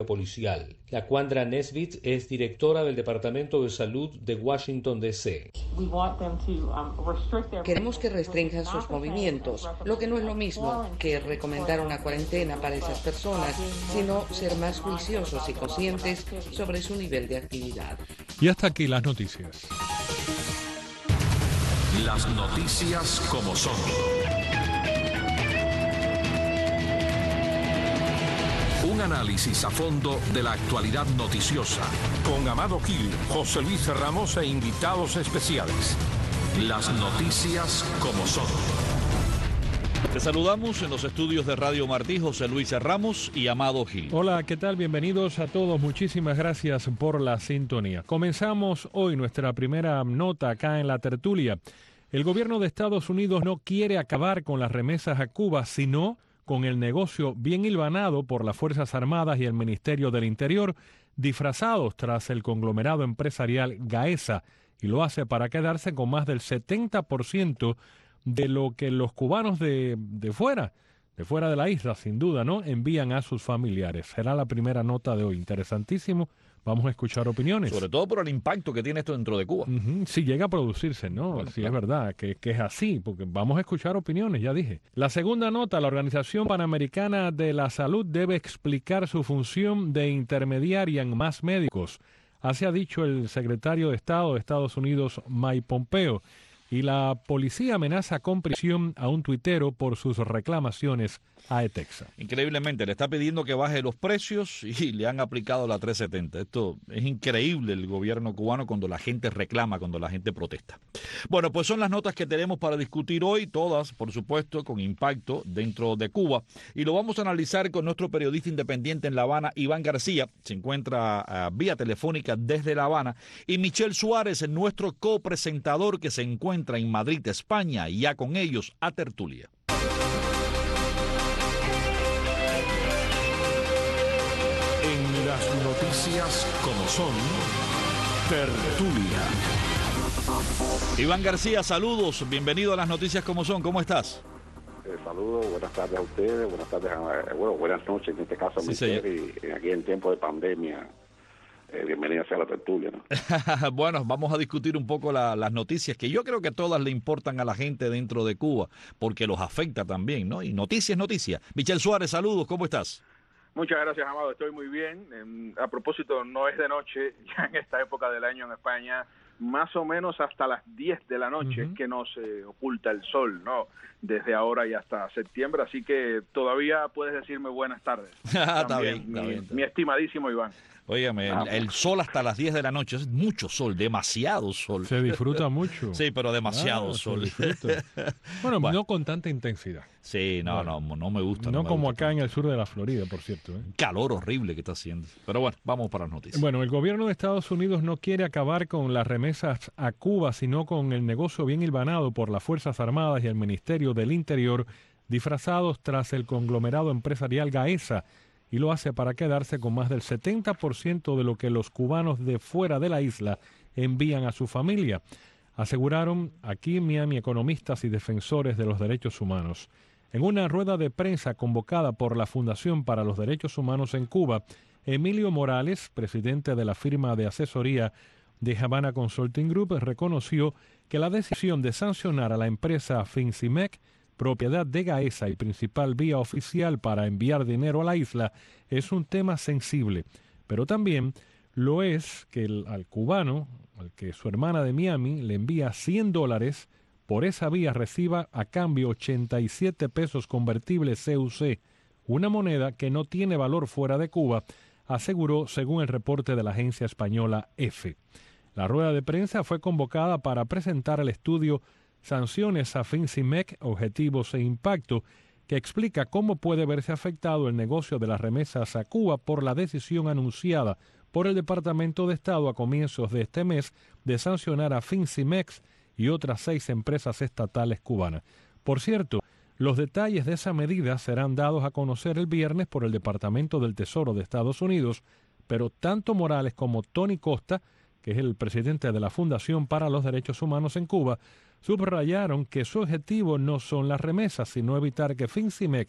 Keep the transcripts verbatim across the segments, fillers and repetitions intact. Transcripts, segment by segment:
policial. Laquandra Nesbitt es directora del Departamento de Salud de Washington, D C Queremos que restrinjan sus movimientos, lo que no es lo mismo que recomendar una cuarentena para esas personas, sino ser más juiciosos y conscientes sobre su nivel de actividad. Y hasta aquí las noticias. Las noticias como son. Un análisis a fondo de la actualidad noticiosa. Con Amado Gil, José Luis Ramos e invitados especiales. Las noticias como son. Te saludamos en los estudios de Radio Martí, José Luis Ramos y Amado Gil. Hola, ¿qué tal? Bienvenidos a todos. Muchísimas gracias por la sintonía. Comenzamos hoy nuestra primera nota acá en la tertulia. El gobierno de Estados Unidos no quiere acabar con las remesas a Cuba, sino con el negocio bien hilvanado por las Fuerzas Armadas y el Ministerio del Interior, disfrazados tras el conglomerado empresarial Gaesa, y lo hace para quedarse con más del setenta por ciento de lo que los cubanos de, de fuera, de fuera de la isla, sin duda, ¿no?, envían a sus familiares. Será la primera nota de hoy. Interesantísimo. Vamos a escuchar opiniones. Sobre todo por el impacto que tiene esto dentro de Cuba. Uh-huh. Si llega a producirse, ¿no? Bueno, sí, claro. Es verdad que, que es así, porque vamos a escuchar opiniones, ya dije. La segunda nota, la Organización Panamericana de la Salud debe explicar su función de intermediaria en más médicos. Así ha dicho el secretario de Estado de Estados Unidos, Mike Pompeo. Y la policía amenaza con prisión a un tuitero por sus reclamaciones a Etexa. Increíblemente, le está pidiendo que baje los precios y le han aplicado la trescientos setenta. Esto es increíble, el gobierno cubano, cuando la gente reclama, cuando la gente protesta. Bueno, pues son las notas que tenemos para discutir hoy, todas, por supuesto, con impacto dentro de Cuba. Y lo vamos a analizar con nuestro periodista independiente en La Habana, Iván García. Se encuentra uh, vía telefónica desde La Habana. Y Michelle Suárez, nuestro copresentador, que se encuentra en Madrid, España, y ya con ellos a tertulia. En las noticias como son, tertulia. Iván García, saludos, bienvenido a las noticias como son, ¿cómo estás? Eh, saludos, buenas tardes a ustedes, buenas tardes, a, bueno, buenas noches en este caso a sí, Michelle, y, y aquí en tiempo de pandemia. Eh, bienvenida sea la tertulia, ¿no? Bueno, vamos a discutir un poco la, las noticias que yo creo que todas le importan a la gente dentro de Cuba, porque los afecta también, ¿no? Y noticia es noticia. Michelle Suárez, saludos, ¿cómo estás? Muchas gracias, Amado, estoy muy bien. Eh, a propósito, no es de noche, ya en esta época del año en España, más o menos hasta las diez de la noche uh-huh. que no se oculta el sol, ¿no? Desde ahora y hasta septiembre, así que todavía puedes decirme buenas tardes. Está También, bien, mi, está bien. mi estimadísimo Iván. Óigame, el, el sol hasta las diez de la noche, es mucho sol, demasiado sol. Se disfruta mucho. Sí, pero demasiado ah, sol. Bueno, bueno, no con tanta intensidad. Sí, no, bueno, no, no me gusta. No, no me como gusta acá tanto. En el sur de la Florida, por cierto. ¿eh? Calor horrible que está haciendo. Pero bueno, vamos para las noticias. Bueno, el gobierno de Estados Unidos no quiere acabar con las remesas a Cuba, sino con el negocio bien hilvanado por las Fuerzas Armadas y el Ministerio del Interior, disfrazados tras el conglomerado empresarial Gaesa, y lo hace para quedarse con más del setenta por ciento de lo que los cubanos de fuera de la isla envían a su familia, aseguraron aquí en Miami economistas y defensores de los derechos humanos. En una rueda de prensa convocada por la Fundación para los Derechos Humanos en Cuba, Emilio Morales, presidente de la firma de asesoría de Havana Consulting Group, reconoció que la decisión de sancionar a la empresa Fincimec, propiedad de Gaesa y principal vía oficial para enviar dinero a la isla, es un tema sensible, pero también lo es que el, al cubano, al que su hermana de Miami le envía cien dólares, por esa vía reciba a cambio ochenta y siete pesos convertibles C U C, una moneda que no tiene valor fuera de Cuba, aseguró según el reporte de la agencia española EFE. La rueda de prensa fue convocada para presentar el estudio Sanciones a Fincimec, Objetivos e Impacto, que explica cómo puede verse afectado el negocio de las remesas a Cuba por la decisión anunciada por el Departamento de Estado a comienzos de este mes de sancionar a Fincimex y otras seis empresas estatales cubanas. Por cierto, los detalles de esa medida serán dados a conocer el viernes por el Departamento del Tesoro de Estados Unidos, pero tanto Morales como Tony Costa, que es el presidente de la Fundación para los Derechos Humanos en Cuba, subrayaron que su objetivo no son las remesas, sino evitar que Fincimex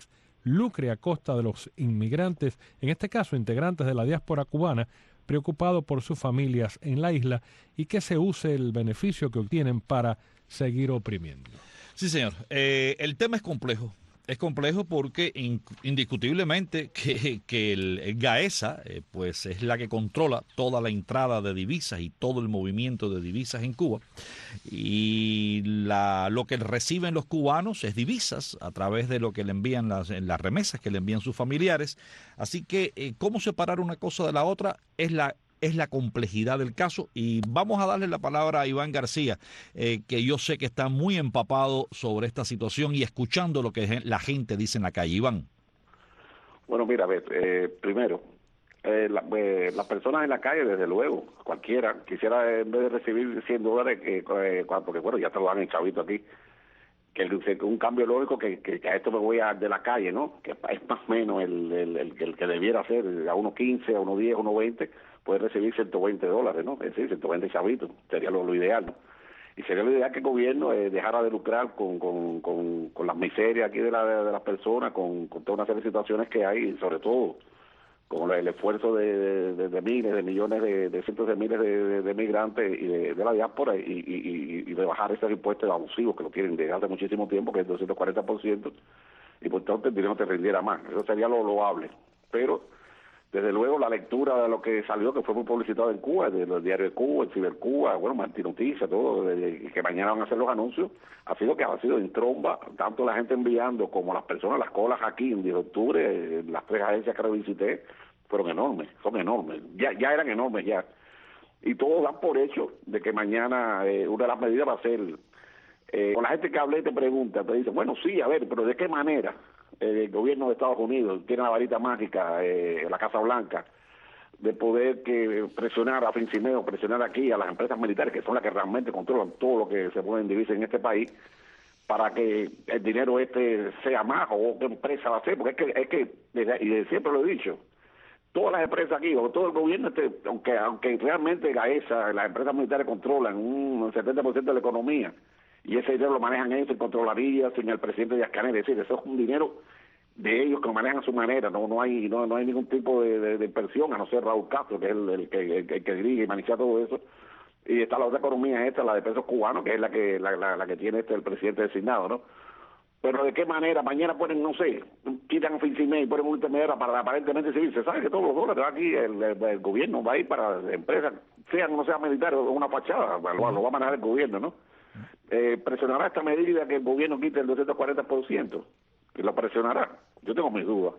lucre a costa de los inmigrantes, en este caso integrantes de la diáspora cubana, preocupado por sus familias en la isla, y que se use el beneficio que obtienen para seguir oprimiendo. Sí, señor. Eh, el tema es complejo. Es complejo porque in, indiscutiblemente que, que el, el GAESA eh, pues es la que controla toda la entrada de divisas y todo el movimiento de divisas en Cuba, y la, lo que reciben los cubanos es divisas a través de lo que le envían las, las remesas que le envían sus familiares. Así que eh, cómo separar una cosa de la otra es la es la complejidad del caso, y vamos a darle la palabra a Iván García, eh, que yo sé que está muy empapado sobre esta situación y escuchando lo que la gente dice en la calle. Iván. Bueno, mira, a ver, eh, primero, eh, la, eh, las personas en la calle, desde luego, cualquiera, quisiera en vez de recibir cien dólares, eh, eh, porque bueno, ya te lo dan en chavito aquí, que el, un cambio lógico que, que, que a esto me voy a de la calle, ¿no? Que es más o menos el, el, el, el que debiera ser, a uno quince, a uno diez, a uno veinte, puede recibir ciento veinte dólares, ¿no? Es decir, ciento veinte chavitos, sería lo, lo ideal, ¿no? Y sería lo ideal que el gobierno eh, dejara de lucrar con, con, con, con las miserias aquí de, la, de las personas, con, con toda una serie de situaciones que hay, y sobre todo con el esfuerzo de, de, de, de miles, de millones, de, de cientos de miles de, de, de migrantes y de, de la diáspora, y, y, y de bajar esos impuestos abusivos que lo tienen desde hace muchísimo tiempo, que es el doscientos cuarenta por ciento, y por tanto el dinero te rindiera más. Eso sería lo loable. Pero desde luego la lectura de lo que salió, que fue muy publicitado en Cuba, de los diarios de Cuba, el Cibercuba, bueno, Martín Noticias, todo, de, de, que mañana van a hacer los anuncios, ha sido que ha sido en tromba, tanto la gente enviando como las personas, las colas aquí en diez de octubre, eh, las tres agencias que revisité, fueron enormes, son enormes, ya, ya eran enormes ya. Y todos dan por hecho de que mañana eh, una de las medidas va a ser, eh, con la gente que hablé y te pregunta, te dice, bueno, sí, a ver, pero ¿de qué manera el gobierno de Estados Unidos tiene la varita mágica, eh, la Casa Blanca, de poder que presionar a Fincimeo, presionar aquí a las empresas militares, que son las que realmente controlan todo lo que se pone en divisa en este país, para que el dinero este sea más, o qué empresa va a ser? Porque es que, es que y siempre lo he dicho, todas las empresas aquí, o todo el gobierno, este, aunque aunque realmente GAESA, las empresas militares controlan un setenta por ciento de la economía, y ese dinero lo manejan ellos sin controlaría, sin el presidente Díaz-Canel, es decir, eso es un dinero de ellos que lo manejan a su manera, no no hay no no hay ningún tipo de, de, de inversión, a no ser Raúl Castro, que es el, el, que, el, el que dirige y maneja todo eso. Y está la otra economía esta, la de pesos cubanos, que es la que la, la, la que tiene este el presidente designado, ¿no? Pero ¿de qué manera? Mañana ponen, no sé, quitan a Fincimeo y ponen un intermediario para aparentemente civil. Se sabe que todos los dólares aquí, el, el, el gobierno va a ir para empresas, sean o no sean militares, una fachada, lo, lo va a manejar el gobierno, ¿no? Eh, ¿Presionará esta medida que el gobierno quite el doscientos cuarenta por ciento? ¿Que lo presionará? Yo tengo mis dudas.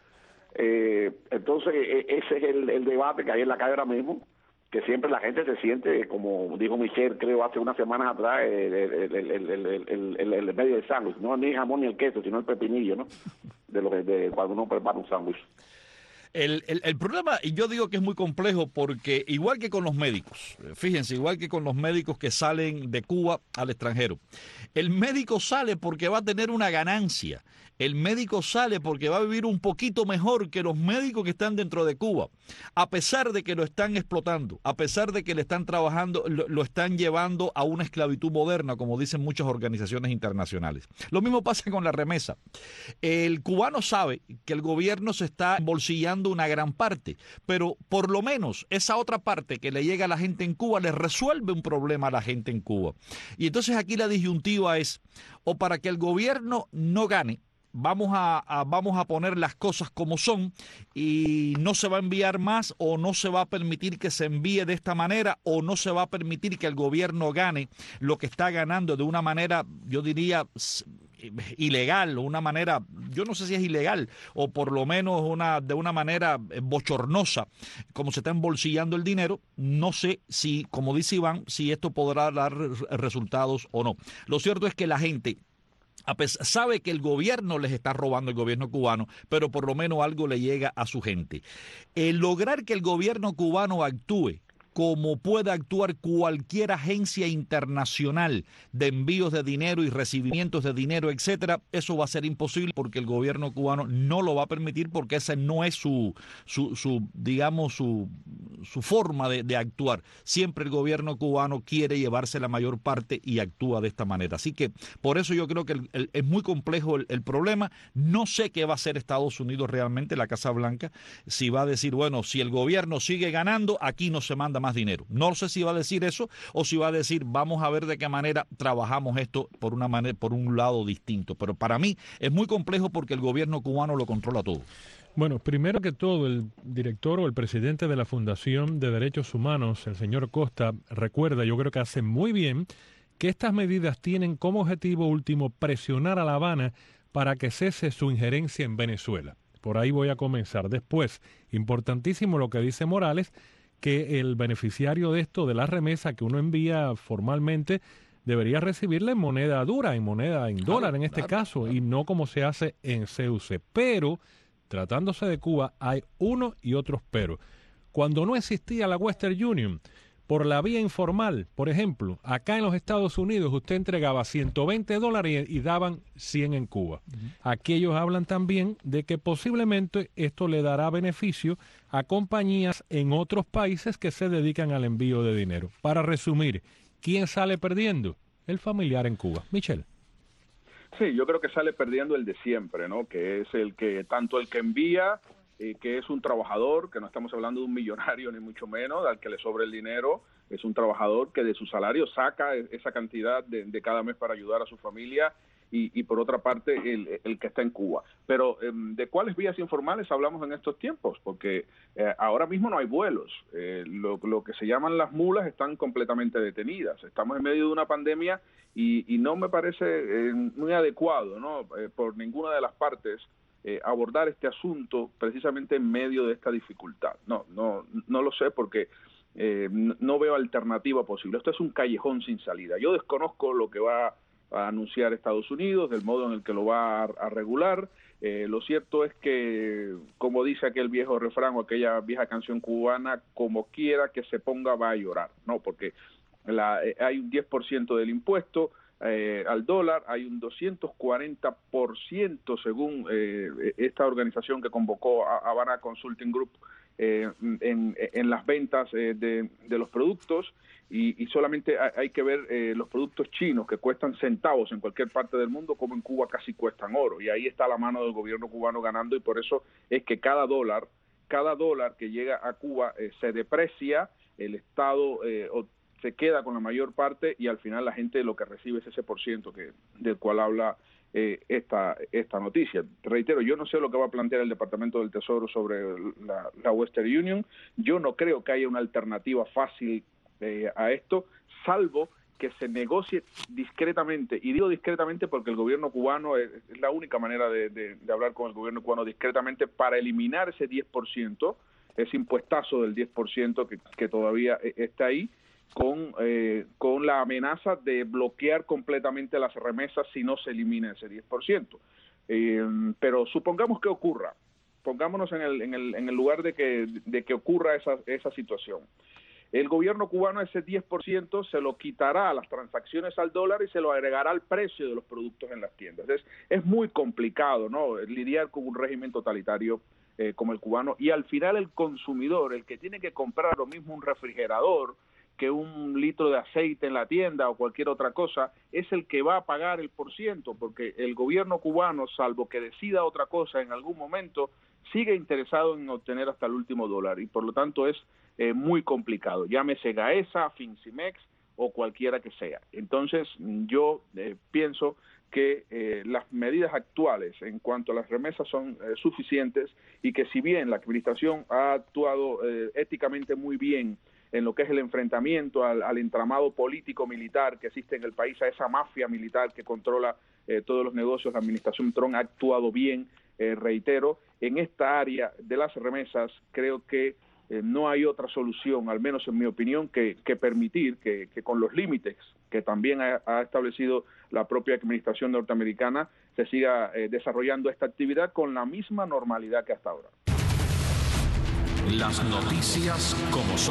Eh, entonces, ese es el, el debate que hay en la calle ahora mismo, que siempre la gente se siente, como dijo Michelle, creo, hace unas semanas atrás, el, el, el, el, el, el, el medio del sándwich. No ni el jamón ni el queso, sino el pepinillo, ¿no? De lo que de cuando uno prepara un sándwich. El, el, el problema, y yo digo que es muy complejo, porque igual que con los médicos, fíjense, igual que con los médicos que salen de Cuba al extranjero, el médico sale porque va a tener una ganancia. El médico sale porque va a vivir un poquito mejor que los médicos que están dentro de Cuba, a pesar de que lo están explotando, a pesar de que le están trabajando, lo, lo están llevando a una esclavitud moderna, como dicen muchas organizaciones internacionales. Lo mismo pasa con la remesa. El cubano sabe que el gobierno se está embolsillando una gran parte, pero por lo menos esa otra parte que le llega a la gente en Cuba le resuelve un problema a la gente en Cuba. Y entonces aquí la disyuntiva es, o para que el gobierno no gane, Vamos a, a, vamos a poner las cosas como son y no se va a enviar más, o no se va a permitir que se envíe de esta manera, o no se va a permitir que el gobierno gane lo que está ganando de una manera, yo diría, ilegal, o una manera, yo no sé si es ilegal, o por lo menos una de una manera bochornosa, como se está embolsillando el dinero. No sé si, como dice Iván, si esto podrá dar resultados o no. Lo cierto es que la gente sabe que el gobierno les está robando, el gobierno cubano, pero por lo menos algo le llega a su gente. El lograr que el gobierno cubano actúe como pueda actuar cualquier agencia internacional de envíos de dinero y recibimientos de dinero, etcétera, eso va a ser imposible, porque el gobierno cubano no lo va a permitir, porque ese no es su, su, su digamos, su, su forma de, de actuar. Siempre el gobierno cubano quiere llevarse la mayor parte y actúa de esta manera. Así que por eso yo creo que el, el, es muy complejo el, el problema. No sé qué va a hacer Estados Unidos realmente, la Casa Blanca, si va a decir, bueno, si el gobierno sigue ganando, aquí no se manda más dinero. No sé si va a decir eso o si va a decir, vamos a ver de qué manera trabajamos esto por una manera, por un lado distinto. Pero para mí es muy complejo porque el gobierno cubano lo controla todo. Bueno, primero que todo, el director o el presidente de la Fundación de Derechos Humanos, el señor Costa, recuerda, yo creo que hace muy bien, que estas medidas tienen como objetivo último presionar a La Habana para que cese su injerencia en Venezuela. Por ahí voy a comenzar. Después, importantísimo lo que dice Morales, que el beneficiario de esto, de la remesa que uno envía formalmente, debería recibirla en moneda dura, en moneda, en dólar en este caso, y no como se hace en C U C. Pero, tratándose de Cuba, hay uno y otros pero. Cuando no existía la Western Union, por la vía informal, por ejemplo, acá en los Estados Unidos usted entregaba ciento veinte dólares y, y daban cien en Cuba. Uh-huh. Aquí ellos hablan también de que posiblemente esto le dará beneficio a compañías en otros países que se dedican al envío de dinero. Para resumir, ¿quién sale perdiendo? El familiar en Cuba. Michelle. Sí, yo creo que sale perdiendo el de siempre, ¿no? Que es el que, tanto el que envía, eh, que es un trabajador, que no estamos hablando de un millonario ni mucho menos, al que le sobra el dinero, es un trabajador que de su salario saca esa cantidad de, de cada mes para ayudar a su familia, y, y por otra parte el, el que está en Cuba. Pero eh, ¿de cuáles vías informales hablamos en estos tiempos? Porque eh, ahora mismo no hay vuelos, eh, lo, lo que se llaman las mulas están completamente detenidas, estamos en medio de una pandemia y, y no me parece eh, muy adecuado, ¿no? Eh, por ninguna de las partes eh, abordar este asunto precisamente en medio de esta dificultad. No, no, no lo sé porque eh, no veo alternativa posible. Esto es un callejón sin salida. Yo desconozco lo que va a anunciar Estados Unidos, del modo en el que lo va a, a regular. Eh, lo cierto es que, como dice aquel viejo refrán o aquella vieja canción cubana, como quiera que se ponga va a llorar, ¿no? Porque la, eh, hay un diez por ciento del impuesto eh, al dólar, hay un doscientos cuarenta por ciento según eh, esta organización que convocó a Havana Consulting Group eh, en, en las ventas eh, de, de los productos. Y, y solamente hay que ver eh, los productos chinos que cuestan centavos en cualquier parte del mundo, como en Cuba casi cuestan oro. Y ahí está la mano del gobierno cubano ganando, y por eso es que cada dólar, cada dólar que llega a Cuba eh, se deprecia, el Estado eh, se queda con la mayor parte y al final la gente lo que recibe es ese por ciento que, del cual habla eh, esta, esta noticia. Reitero, yo no sé lo que va a plantear el Departamento del Tesoro sobre la, la Western Union. Yo no creo que haya una alternativa fácil Eh, a esto, salvo que se negocie discretamente, y digo discretamente porque el gobierno cubano es, es la única manera de, de, de hablar con el gobierno cubano discretamente para eliminar ese diez por ciento, ese impuestazo del diez por ciento que, que todavía está ahí, con, eh, con la amenaza de bloquear completamente las remesas si no se elimina ese diez por ciento. Eh, pero supongamos que ocurra, pongámonos en el, en el, en el lugar de que, de que ocurra esa, esa situación. El gobierno cubano ese diez por ciento se lo quitará a las transacciones al dólar y se lo agregará al precio de los productos en las tiendas. Es, es muy complicado, ¿no?, lidiar con un régimen totalitario eh, como el cubano, y al final el consumidor, el que tiene que comprar lo mismo un refrigerador que un litro de aceite en la tienda o cualquier otra cosa, es el que va a pagar el por ciento, porque el gobierno cubano, salvo que decida otra cosa en algún momento, sigue interesado en obtener hasta el último dólar, y por lo tanto es eh, muy complicado, llámese Gaesa, Fincimex o cualquiera que sea. Entonces yo eh, pienso que eh, las medidas actuales en cuanto a las remesas son eh, suficientes, y que si bien la administración ha actuado eh, éticamente muy bien en lo que es el enfrentamiento al, al entramado político-militar que existe en el país, a esa mafia militar que controla eh, todos los negocios, la administración Trump ha actuado bien, eh, reitero, en esta área de las remesas creo que eh, no hay otra solución, al menos en mi opinión, que, que permitir que, que con los límites que también ha, ha establecido la propia administración norteamericana se siga eh, desarrollando esta actividad con la misma normalidad que hasta ahora. Las noticias como son.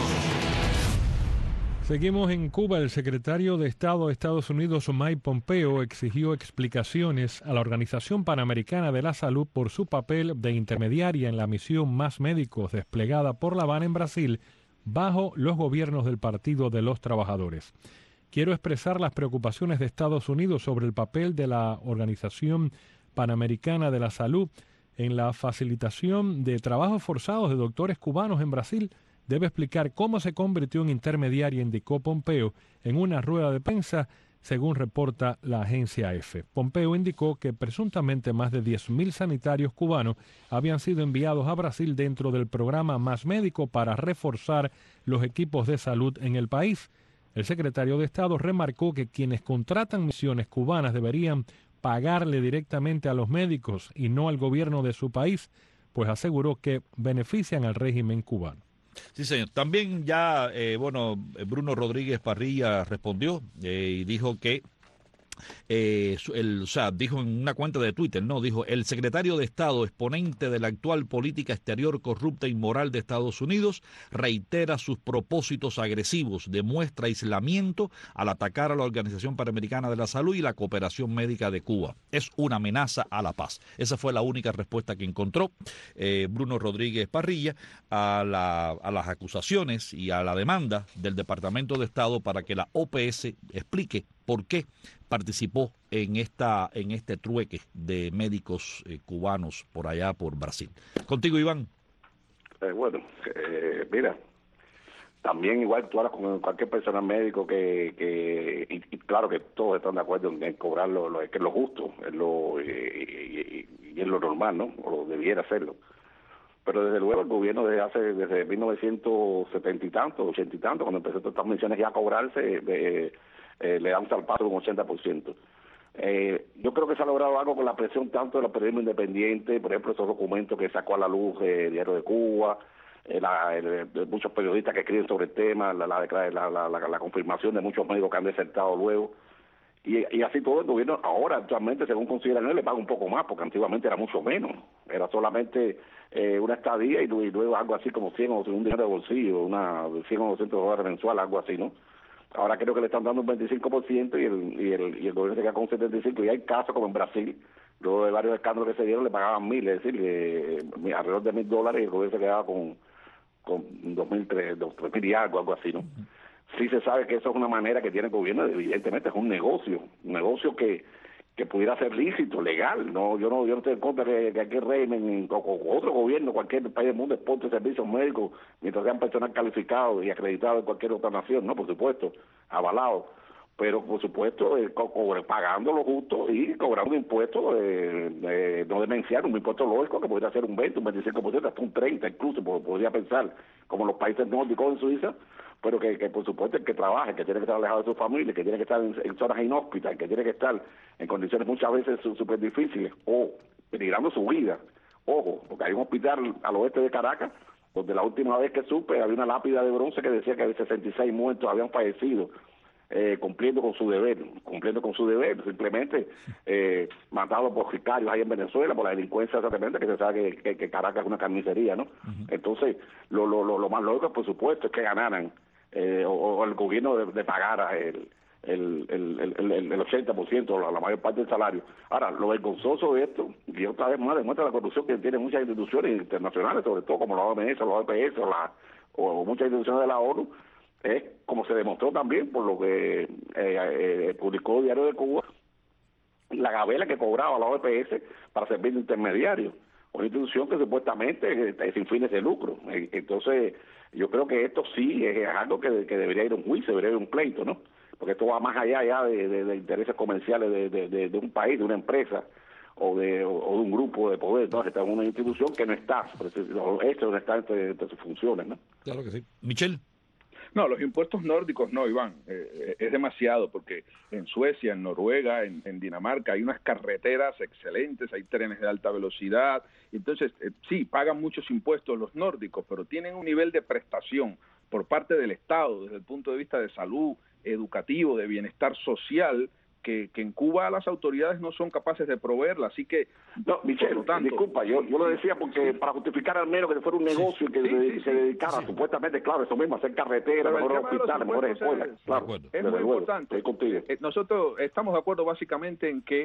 Seguimos en Cuba. El secretario de Estado de Estados Unidos, Mike Pompeo, exigió explicaciones a la Organización Panamericana de la Salud por su papel de intermediaria en la misión Más Médicos desplegada por La Habana en Brasil bajo los gobiernos del Partido de los Trabajadores. Quiero expresar las preocupaciones de Estados Unidos sobre el papel de la Organización Panamericana de la Salud en la facilitación de trabajos forzados de doctores cubanos en Brasil. Debe explicar cómo se convirtió en intermediaria, indicó Pompeo en una rueda de prensa, según reporta la agencia E F E. Pompeo indicó que presuntamente más de diez mil sanitarios cubanos habían sido enviados a Brasil dentro del programa Más Médico para reforzar los equipos de salud en el país. El secretario de Estado remarcó que quienes contratan misiones cubanas deberían pagarle directamente a los médicos y no al gobierno de su país, pues aseguró que benefician al régimen cubano. Sí, señor. También ya, eh, bueno, Bruno Rodríguez Parrilla respondió eh, y dijo que, eh, el, o sea, dijo en una cuenta de Twitter, no, dijo, el secretario de Estado, exponente de la actual política exterior corrupta e inmoral de Estados Unidos, reitera sus propósitos agresivos, demuestra aislamiento al atacar a la Organización Panamericana de la Salud y la Cooperación Médica de Cuba. Es una amenaza a la paz. Esa fue la única respuesta que encontró eh, Bruno Rodríguez Parrilla a, la, a las acusaciones y a la demanda del Departamento de Estado para que la O P S explique por qué participó en esta en este trueque de médicos eh, cubanos por allá por Brasil. Contigo, Iván. Eh, bueno, eh, mira, también igual tú hablas con cualquier personal médico que, que y, y claro que todos están de acuerdo en, en cobrar lo, lo, que es lo justo, es lo, eh, y, y es lo normal, ¿no? O debiera hacerlo. Pero desde luego el gobierno desde hace desde mil novecientos setenta y tanto, ochenta y tanto, cuando empezó todas estas menciones ya a cobrarse, eh, eh, le da un salpazo de un ochenta por ciento. Eh, yo creo que se ha logrado algo con la presión tanto de los periodismos independientes, por ejemplo, esos documentos que sacó a la luz eh, Diario de Cuba, eh, la, el, muchos periodistas que escriben sobre el tema, la, la, la, la, la, la confirmación de muchos médicos que han desertado luego. Y, y así todo el gobierno ahora actualmente, según consideran, le paga un poco más, porque antiguamente era mucho menos. Era solamente eh, una estadía y luego algo así como cien o un dinero de bolsillo, una cien o doscientos dólares mensual, algo así, ¿no? Ahora creo que le están dando un veinticinco por ciento y el, y el, y el gobierno se queda con un setenta y cinco por ciento. Y hay casos como en Brasil, luego de varios escándalos que se dieron, le pagaban mil, es decir, eh, alrededor de mil dólares y el gobierno se quedaba con, con dos mil, tres, dos, tres mil y algo, algo así, ¿no? Sí se sabe que eso es una manera que tiene el gobierno, evidentemente es un negocio, un negocio que, que pudiera ser lícito, legal. No, yo no, yo no estoy en contra de que aquí el régimen o, o otro gobierno, cualquier país del mundo exporte servicios médicos mientras sean personal calificado y acreditado en cualquier otra nación, no, por supuesto, avalado. Pero por supuesto eh, co co pagando lo justo y cobrando un impuesto eh, eh, no demencial, un impuesto lógico que podría ser un veinte, un veinticinco por ciento, hasta un treinta por ciento incluso, podría pensar, como los países nórdicos en Suiza, pero que, que por supuesto el que trabaje, que tiene que estar alejado de su familia, que tiene que estar en, en zonas inhóspitas, que tiene que estar en condiciones muchas veces súper difíciles o peligrando su vida. Ojo, porque hay un hospital al oeste de Caracas donde la última vez que supe había una lápida de bronce que decía que de sesenta y seis muertos habían fallecido eh, cumpliendo con su deber, cumpliendo con su deber, simplemente eh, matados por sicarios ahí en Venezuela, por la delincuencia exactamente, que se sabe que, que, que Caracas es una carnicería, ¿no? Uh-huh. Entonces, lo, lo, lo, lo más lógico, por supuesto, es que ganaran Eh, o, o el gobierno de, de pagara el, el, el, el, el, el ochenta por ciento, la, la mayor parte del salario. Ahora, lo vergonzoso de esto, y otra vez más demuestra la corrupción que tienen muchas instituciones internacionales, sobre todo como la O M S, la O P S o, la, o muchas instituciones de la ONU, es como se demostró también por lo que eh, eh, publicó el Diario de Cuba, la gabela que cobraba la O P S para servir de intermediario, una institución que supuestamente es sin fines de lucro. Entonces, yo creo que esto sí es algo que, que debería ir a un juicio, debería ir a un pleito, ¿no? Porque esto va más allá ya de, de, de intereses comerciales de, de, de, de un país, de una empresa o de, o, o de un grupo de poder. Entonces, está en una institución que no está, esto no está entre, entre sus funciones, ¿no? Claro que sí. Michelle. No, los impuestos nórdicos no, Iván, eh, es demasiado porque en Suecia, en Noruega, en, en Dinamarca hay unas carreteras excelentes, hay trenes de alta velocidad, entonces eh, sí, pagan muchos impuestos los nórdicos, pero tienen un nivel de prestación por parte del Estado desde el punto de vista de salud, educativo, de bienestar social, que, que en Cuba las autoridades no son capaces de proveerla, así que... No, Michelle, por lo tanto, disculpa, yo, yo lo decía porque sí, para justificar al menos que fuera un negocio sí, que sí, se, sí, se dedicara sí, supuestamente, claro, eso mismo, hacer carreteras, mejores hospitales, mejores escuelas, es, claro. Es muy luego, importante. Estoy contigo. Nosotros estamos de acuerdo básicamente en que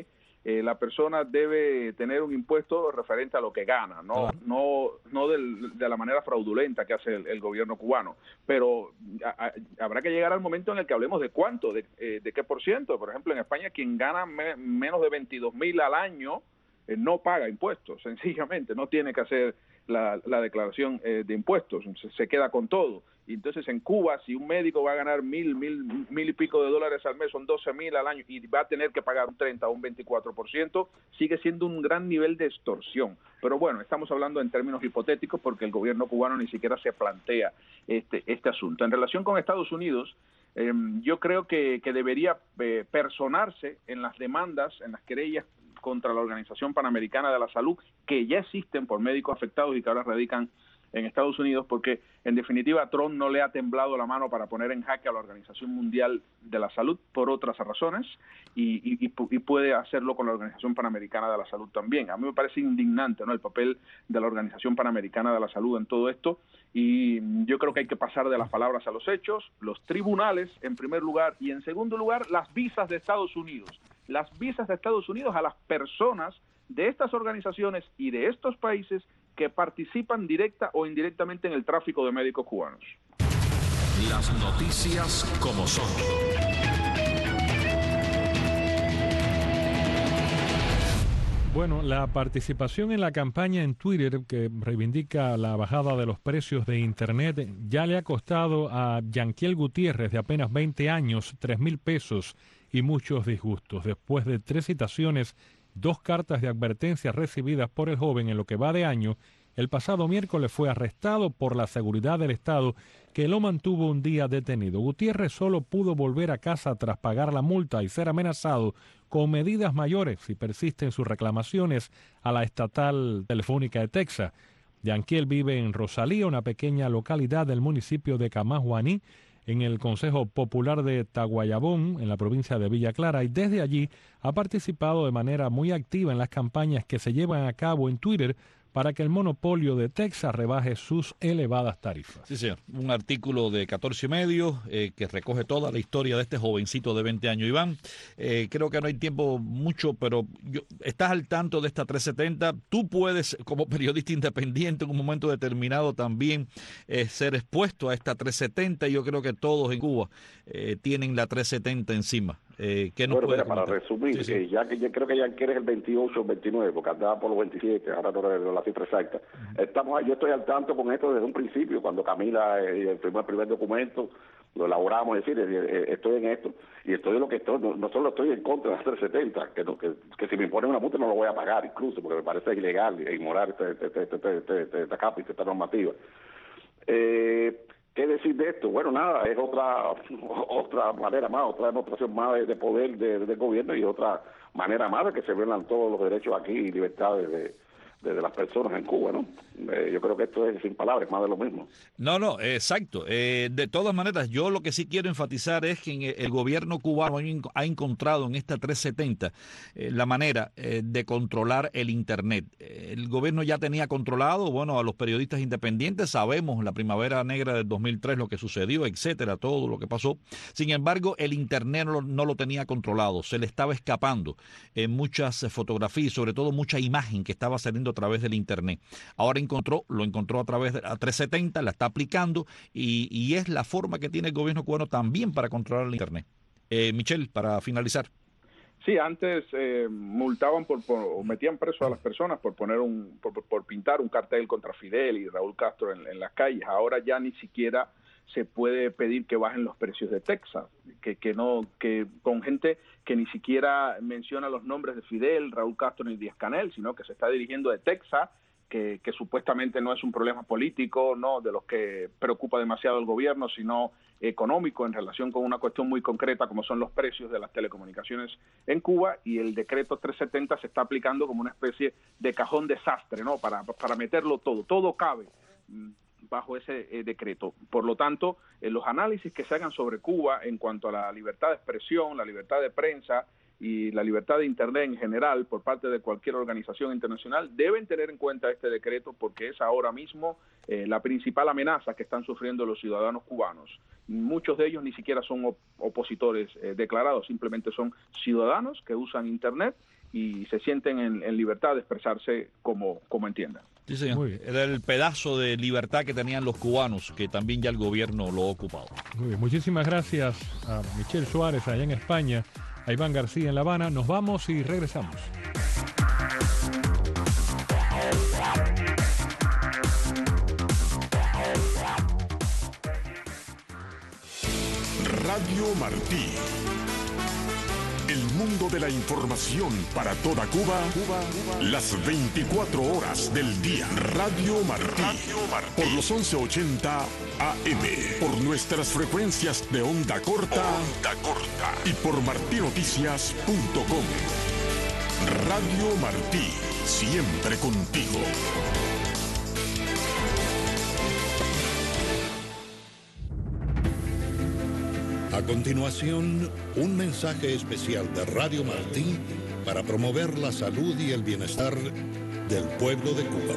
eh, la persona debe tener un impuesto referente a lo que gana, no Claro. no no del, de la manera fraudulenta que hace el, el gobierno cubano. Pero a, a, habrá que llegar al momento en el que hablemos de cuánto, de, eh, de qué por ciento. Por ejemplo, en España, quien gana me, menos de veintidós mil al año eh, no paga impuestos, sencillamente, no tiene que hacer la, la declaración eh, de impuestos, se, se queda con todo. Y entonces en Cuba, si un médico va a ganar mil, mil, mil y pico de dólares al mes, son doce mil al año, y va a tener que pagar un treinta o un veinticuatro por ciento, sigue siendo un gran nivel de extorsión. Pero bueno, estamos hablando en términos hipotéticos porque el gobierno cubano ni siquiera se plantea este, este asunto. En relación con Estados Unidos, eh, yo creo que, que debería eh, personarse en las demandas, en las querellas contra la Organización Panamericana de la Salud, que ya existen por médicos afectados y que ahora radican en Estados Unidos, porque en definitiva Trump no le ha temblado la mano para poner en jaque a la Organización Mundial de la Salud por otras razones, y, y, y puede hacerlo con la Organización Panamericana de la Salud también. A mí me parece indignante, ¿no?, el papel de la Organización Panamericana de la Salud en todo esto, y yo creo que hay que pasar de las palabras a los hechos, los tribunales en primer lugar, y en segundo lugar las visas de Estados Unidos, las visas de Estados Unidos a las personas de estas organizaciones y de estos países que participan directa o indirectamente en el tráfico de médicos cubanos. Las noticias como son. Bueno, la participación en la campaña en Twitter que reivindica la bajada de los precios de Internet ya le ha costado a Yanquiel Gutiérrez, de apenas veinte años, tres mil pesos y muchos disgustos. Después de tres citaciones, dos cartas de advertencia recibidas por el joven en lo que va de año, el pasado miércoles fue arrestado por la seguridad del Estado, que lo mantuvo un día detenido. Gutiérrez solo pudo volver a casa tras pagar la multa y ser amenazado con medidas mayores si persisten sus reclamaciones a la estatal telefónica de Texas. Yanquiel vive en Rosalía, una pequeña localidad del municipio de Camajuaní, en el Consejo Popular de Taguayabón, en la provincia de Villa Clara, y desde allí ha participado de manera muy activa en las campañas que se llevan a cabo en Twitter para que el monopolio de Texas rebaje sus elevadas tarifas. Sí, señor. Un artículo de catorce y medio eh, que recoge toda la historia de este jovencito de veinte años. Iván, eh, creo que no hay tiempo mucho, pero yo, estás al tanto de esta trescientos setenta. Tú puedes, como periodista independiente, en un momento determinado también eh, ser expuesto a esta trescientos setenta. Yo creo que todos en Cuba eh, tienen la trescientos setenta encima. Eh, ¿qué nos bueno, puedes mira, para comentar? resumir, Sí, sí. Eh, ya que yo creo que ya quieres el veintiocho o veintinueve, porque andaba por los veintisiete, ahora no recuerdo la cifra exacta. Uh-huh. Estamos, yo estoy al tanto con esto desde un principio, cuando Camila, eh, el primer, primer documento, lo elaboramos, es decir, eh, estoy en esto, y estoy en lo que estoy, no, no solo estoy en contra de las trescientos setenta, que, no, que, que si me imponen una multa no lo voy a pagar incluso, porque me parece ilegal e inmoral esta, esta, esta, esta, esta, esta, esta capa y esta normativa. Eh... ¿Qué decir de esto? Bueno, nada, es otra otra manera más, otra demostración más de, de poder de, de, del gobierno y otra manera más de que se violan todos los derechos aquí y libertades de, de, de las personas en Cuba, ¿no? Eh, yo creo que esto es sin palabras, más de lo mismo. No, no, exacto. Eh, de todas maneras, yo lo que sí quiero enfatizar es que en el gobierno cubano ha encontrado en esta trescientos setenta eh, la manera eh, de controlar el Internet. El gobierno ya tenía controlado, bueno, a los periodistas independientes, sabemos la Primavera Negra del dos mil tres, lo que sucedió, etcétera, todo lo que pasó. Sin embargo, el Internet no, no lo tenía controlado, se le estaba escapando en muchas fotografías, sobre todo mucha imagen que estaba saliendo a través del Internet. Ahora encontró, lo encontró a través de la trescientos setenta, la está aplicando y, y es la forma que tiene el gobierno cubano también para controlar el Internet. Eh, Michelle, para finalizar. Sí, antes eh, multaban por, por, o metían preso a las personas por poner un, por, por pintar un cartel contra Fidel y Raúl Castro en, en las calles. Ahora ya ni siquiera se puede pedir que bajen los precios de Texas, que, que no, que con gente que ni siquiera menciona los nombres de Fidel, Raúl Castro ni Díaz-Canel, sino que se está dirigiendo de Texas, que, que supuestamente no es un problema político, no de los que preocupa demasiado el gobierno, sino económico en relación con una cuestión muy concreta como son los precios de las telecomunicaciones en Cuba, y el decreto trescientos setenta se está aplicando como una especie de cajón desastre, ¿no? Para, para meterlo todo, todo cabe bajo ese eh, decreto. Por lo tanto, eh, los análisis que se hagan sobre Cuba en cuanto a la libertad de expresión, la libertad de prensa y la libertad de Internet en general por parte de cualquier organización internacional deben tener en cuenta este decreto, porque es ahora mismo eh, la principal amenaza que están sufriendo los ciudadanos cubanos. Muchos de ellos ni siquiera son op opositores eh, declarados, simplemente son ciudadanos que usan Internet y se sienten en, en libertad de expresarse como, como entiendan. Sí, señor. Era el pedazo de libertad que tenían los cubanos, que también ya el gobierno lo ha ocupado. Muy bien. Muchísimas gracias a Michelle Suárez allá en España, a Iván García en La Habana. Nos vamos y regresamos. Radio Martí. El mundo de la información para toda Cuba, Cuba, Cuba, las veinticuatro horas del día. Radio Martí, Radio Martí, por los once ochenta A M, por nuestras frecuencias de onda corta, onda corta y por martí noticias punto com. Radio Martí, siempre contigo. A continuación, un mensaje especial de Radio Martí para promover la salud y el bienestar del pueblo de Cuba.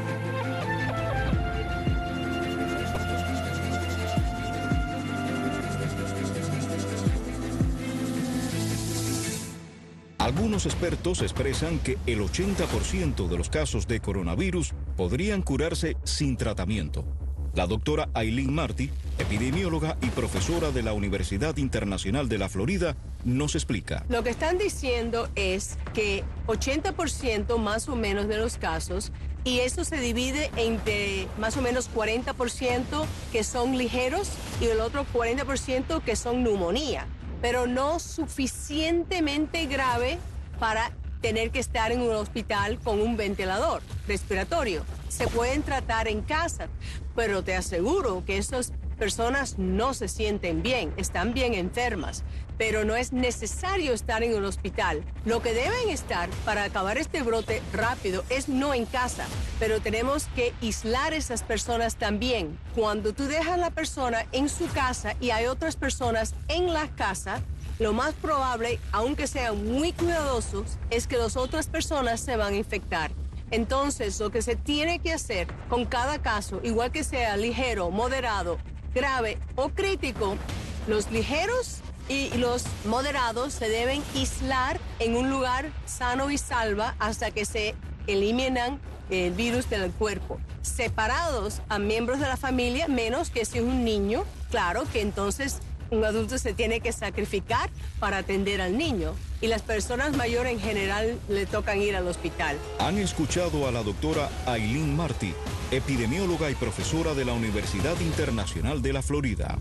Algunos expertos expresan que el ochenta por ciento de los casos de coronavirus podrían curarse sin tratamiento. La doctora Aileen Martí, epidemióloga y profesora de la Universidad Internacional de la Florida, nos explica. Lo que están diciendo es que ochenta por ciento más o menos de los casos, y eso se divide entre más o menos cuarenta por ciento que son ligeros y el otro cuarenta por ciento que son neumonía, pero no suficientemente grave para tener que estar en un hospital con un ventilador respiratorio. Se pueden tratar en casa, pero te aseguro que esas personas no se sienten bien, están bien enfermas, pero no es necesario estar en un hospital. Lo que deben estar para acabar este brote rápido es no en casa, pero tenemos que aislar a esas personas también. Cuando tú dejas a la persona en su casa y hay otras personas en la casa, lo más probable, aunque sean muy cuidadosos, es que las otras personas se van a infectar. Entonces, lo que se tiene que hacer con cada caso, igual que sea ligero, moderado, grave o crítico, los ligeros y los moderados se deben aislar en un lugar sano y salva hasta que se eliminan el virus del cuerpo. Separados a miembros de la familia, menos que si es un niño, claro que entonces un adulto se tiene que sacrificar para atender al niño, y las personas mayores en general le tocan ir al hospital. Han escuchado a la doctora Aileen Martí, epidemióloga y profesora de la Universidad Internacional de la Florida.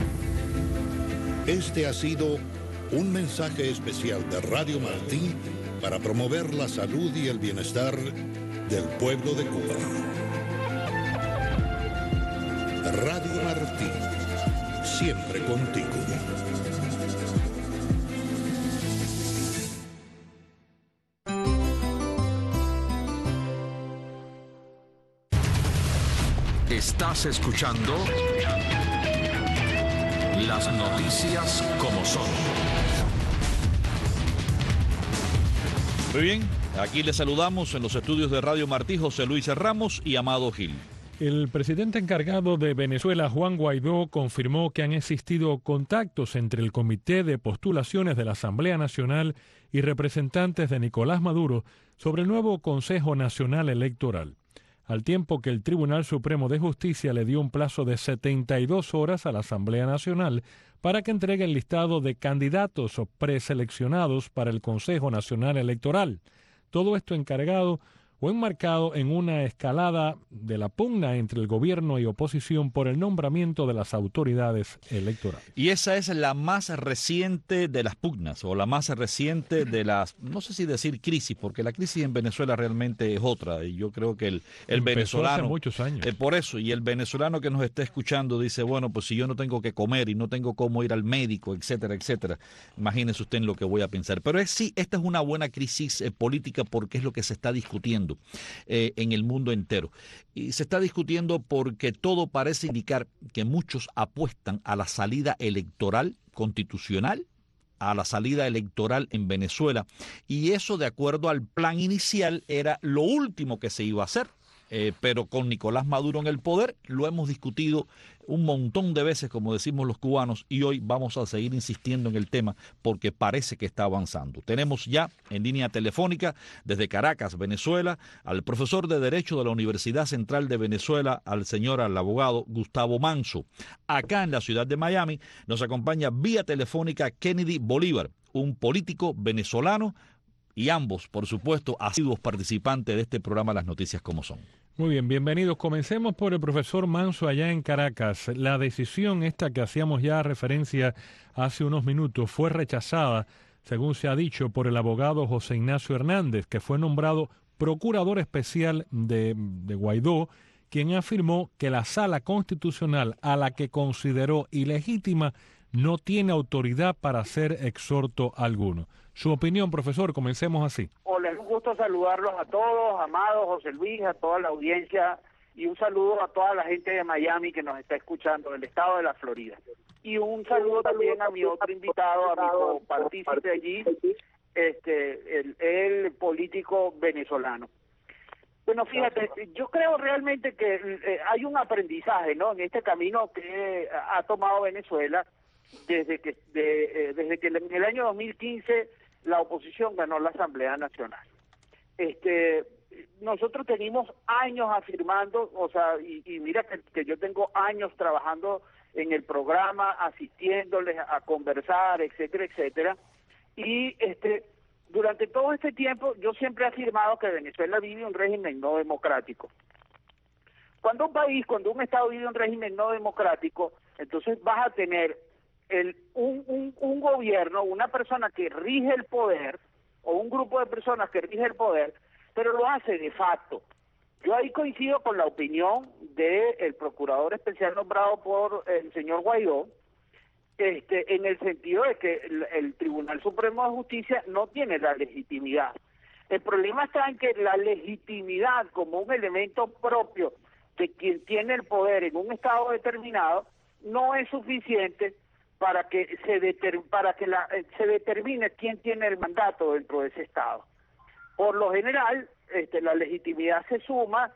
Este ha sido un mensaje especial de Radio Martí para promover la salud y el bienestar del pueblo de Cuba. Radio Martí, siempre contigo. Estás escuchando las noticias como son. Muy bien, aquí les saludamos en los estudios de Radio Martí, José Luis Ramos y Amado Gil. El presidente encargado de Venezuela, Juan Guaidó, confirmó que han existido contactos entre el Comité de Postulaciones de la Asamblea Nacional y representantes de Nicolás Maduro sobre el nuevo Consejo Nacional Electoral, al tiempo que el Tribunal Supremo de Justicia le dio un plazo de setenta y dos horas a la Asamblea Nacional para que entregue el listado de candidatos o preseleccionados para el Consejo Nacional Electoral. Todo esto encargado o enmarcado en una escalada de la pugna entre el gobierno y oposición por el nombramiento de las autoridades electorales. Y esa es la más reciente de las pugnas, o la más reciente de las, no sé si decir crisis, porque la crisis en Venezuela realmente es otra, y yo creo que el, el venezolano... hace muchos años. Eh, por eso, y el venezolano que nos está escuchando dice, bueno, pues si yo no tengo que comer y no tengo cómo ir al médico, etcétera, etcétera, imagínese usted en lo que voy a pensar. Pero es, sí, esta es una buena crisis eh, política, porque es lo que se está discutiendo Eh, en el mundo entero. Y se está discutiendo porque todo parece indicar que muchos apuestan a la salida electoral constitucional a la salida electoral en Venezuela, y eso, de acuerdo al plan inicial, era lo último que se iba a hacer. Eh, pero con Nicolás Maduro en el poder lo hemos discutido un montón de veces, como decimos los cubanos, y hoy vamos a seguir insistiendo en el tema porque parece que está avanzando. Tenemos ya en línea telefónica desde Caracas, Venezuela, al profesor de Derecho de la Universidad Central de Venezuela, al señor, al abogado Gustavo Manso. Acá en la ciudad de Miami nos acompaña vía telefónica Kennedy Bolívar, un político venezolano, y ambos, por supuesto, asiduos participantes de este programa Las Noticias Como Son. Muy bien, bienvenidos. Comencemos por el profesor Manso allá en Caracas. La decisión esta que hacíamos ya referencia hace unos minutos fue rechazada, según se ha dicho, por el abogado José Ignacio Hernández, que fue nombrado procurador especial de, de Guaidó, quien afirmó que la Sala Constitucional, a la que consideró ilegítima, no tiene autoridad para hacer exhorto alguno. Su opinión, profesor, comencemos así. Hola, es un gusto saludarlos a todos, Amado, José Luis, a toda la audiencia, y un saludo a toda la gente de Miami que nos está escuchando, del estado de la Florida. Y un saludo también a mi otro invitado, a mi copartícipe allí, este, el, el político venezolano. Bueno, fíjate, yo creo realmente que eh, hay un aprendizaje, ¿no?, en este camino que ha tomado Venezuela desde que de, eh, desde que en el año dos mil quince la oposición ganó la Asamblea Nacional. Este, nosotros tenemos años afirmando, o sea, y, y mira que, que yo tengo años trabajando en el programa, asistiéndoles a conversar, etcétera, etcétera, y este durante todo este tiempo yo siempre he afirmado que Venezuela vive un régimen no democrático. Cuando un país, cuando un Estado vive un régimen no democrático, entonces vas a tener el, un, un, un gobierno, una persona que rige el poder, o un grupo de personas que rige el poder, pero lo hace de facto. Yo ahí coincido con la opinión del procurador especial nombrado por el señor Guaidó, este, en el sentido de que el, el Tribunal Supremo de Justicia no tiene la legitimidad. El problema está en que la legitimidad como un elemento propio de quien tiene el poder en un estado determinado no es suficiente para que se deter, para que la, se determine quién tiene el mandato dentro de ese estado. Por lo general, este, la legitimidad se suma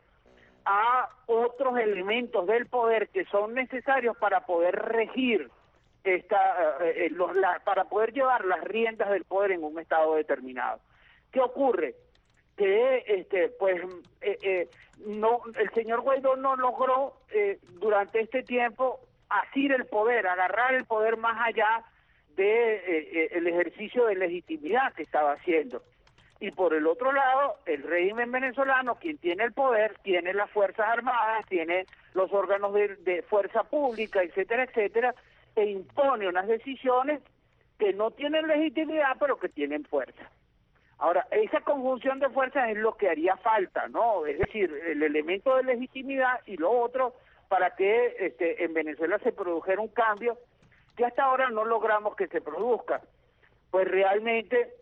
a otros elementos del poder que son necesarios para poder regir esta, eh, los, la, para poder llevar las riendas del poder en un estado determinado. ¿Qué ocurre? Que este, pues, eh, eh, no, el señor Guaidó no logró eh, durante este tiempo asir el poder, agarrar el poder más allá de eh, el ejercicio de legitimidad que estaba haciendo. Y por el otro lado, el régimen venezolano, quien tiene el poder, tiene las Fuerzas Armadas, tiene los órganos de, de fuerza pública, etcétera, etcétera, e impone unas decisiones que no tienen legitimidad, pero que tienen fuerza. Ahora, esa conjunción de fuerzas es lo que haría falta, ¿no? Es decir, el elemento de legitimidad y lo otro para que este, en Venezuela se produjera un cambio que hasta ahora no logramos que se produzca. Pues realmente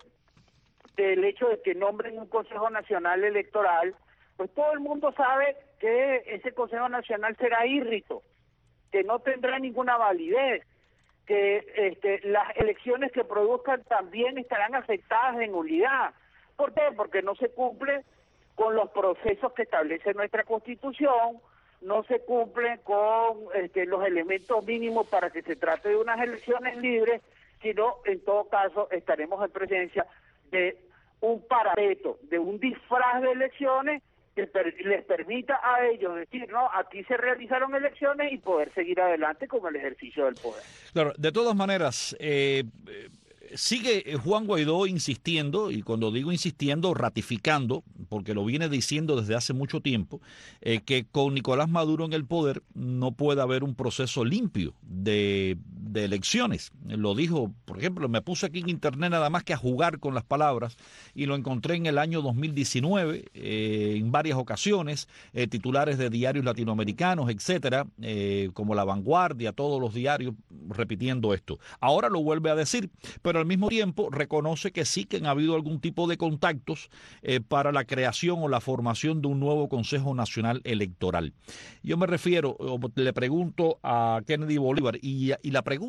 el hecho de que nombren un Consejo Nacional Electoral, pues todo el mundo sabe que ese Consejo Nacional será írrito, que no tendrá ninguna validez, que este, las elecciones que produzcan también estarán afectadas en nulidad. ¿Por qué? Porque no se cumple con los procesos que establece nuestra Constitución, no se cumple con este, los elementos mínimos para que se trate de unas elecciones libres, sino en todo caso estaremos en presencia de un parapeto, de un disfraz de elecciones que per les permita a ellos decir, no, aquí se realizaron elecciones y poder seguir adelante con el ejercicio del poder. Claro, de todas maneras, eh, sigue Juan Guaidó insistiendo, y cuando digo insistiendo, ratificando, porque lo viene diciendo desde hace mucho tiempo, eh, que con Nicolás Maduro en el poder no puede haber un proceso limpio de, de elecciones. Lo dijo, por ejemplo, me puse aquí en internet nada más que a jugar con las palabras y lo encontré en el año dos mil diecinueve, eh, en varias ocasiones, eh, titulares de diarios latinoamericanos, etcétera, eh, como La Vanguardia, todos los diarios repitiendo esto. Ahora lo vuelve a decir, pero al mismo tiempo reconoce que sí que han habido algún tipo de contactos eh, para la creación o la formación de un nuevo Consejo Nacional Electoral. Yo me refiero, le pregunto a Kennedy Bolívar, y, y la pregunta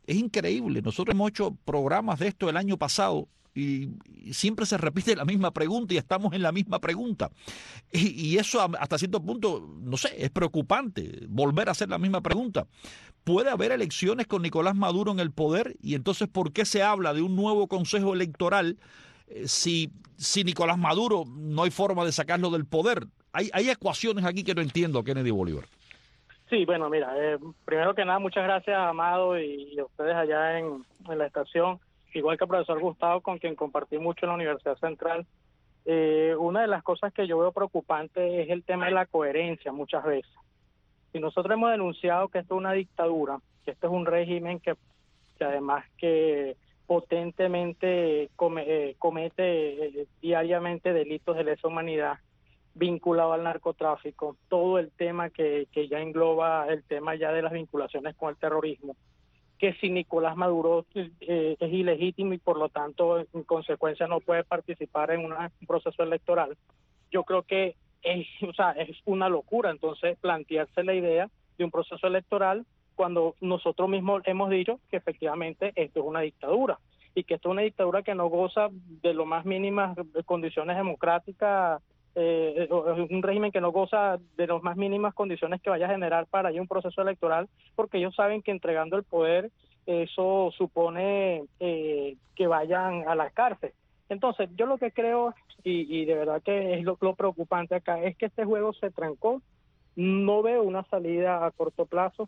Es increíble. Nosotros hemos hecho programas de esto el año pasado y, y siempre se repite la misma pregunta y estamos en la misma pregunta. Y, y eso hasta cierto punto, no sé, es preocupante volver a hacer la misma pregunta. ¿Puede haber elecciones con Nicolás Maduro en el poder? Y entonces, ¿por qué se habla de un nuevo Consejo Electoral eh, si, si Nicolás Maduro no hay forma de sacarlo del poder? Hay, hay ecuaciones aquí que no entiendo, Kennedy Bolívar. Sí, bueno, mira, eh, primero que nada, muchas gracias, Amado, y, y a ustedes allá en, en la estación, igual que al profesor Gustavo, con quien compartí mucho en la Universidad Central. Eh, una de las cosas que yo veo preocupante es el tema de la coherencia muchas veces. Si nosotros hemos denunciado que esto es una dictadura, que esto es un régimen que, que además que potentemente come, eh, comete eh, diariamente delitos de lesa humanidad, vinculado al narcotráfico, todo el tema que, que ya engloba el tema ya de las vinculaciones con el terrorismo, que si Nicolás Maduro eh, es ilegítimo y por lo tanto en consecuencia no puede participar en una, un proceso electoral, yo creo que es, o sea, es una locura entonces plantearse la idea de un proceso electoral cuando nosotros mismos hemos dicho que efectivamente esto es una dictadura y que esto es una dictadura que no goza de lo más mínimas condiciones democráticas, Eh, un régimen que no goza de las más mínimas condiciones que vaya a generar para ir un proceso electoral, porque ellos saben que entregando el poder eso supone eh, que vayan a la cárcel. Entonces yo lo que creo, y, y de verdad que es lo, lo preocupante acá, es que este juego se trancó. No veo una salida a corto plazo.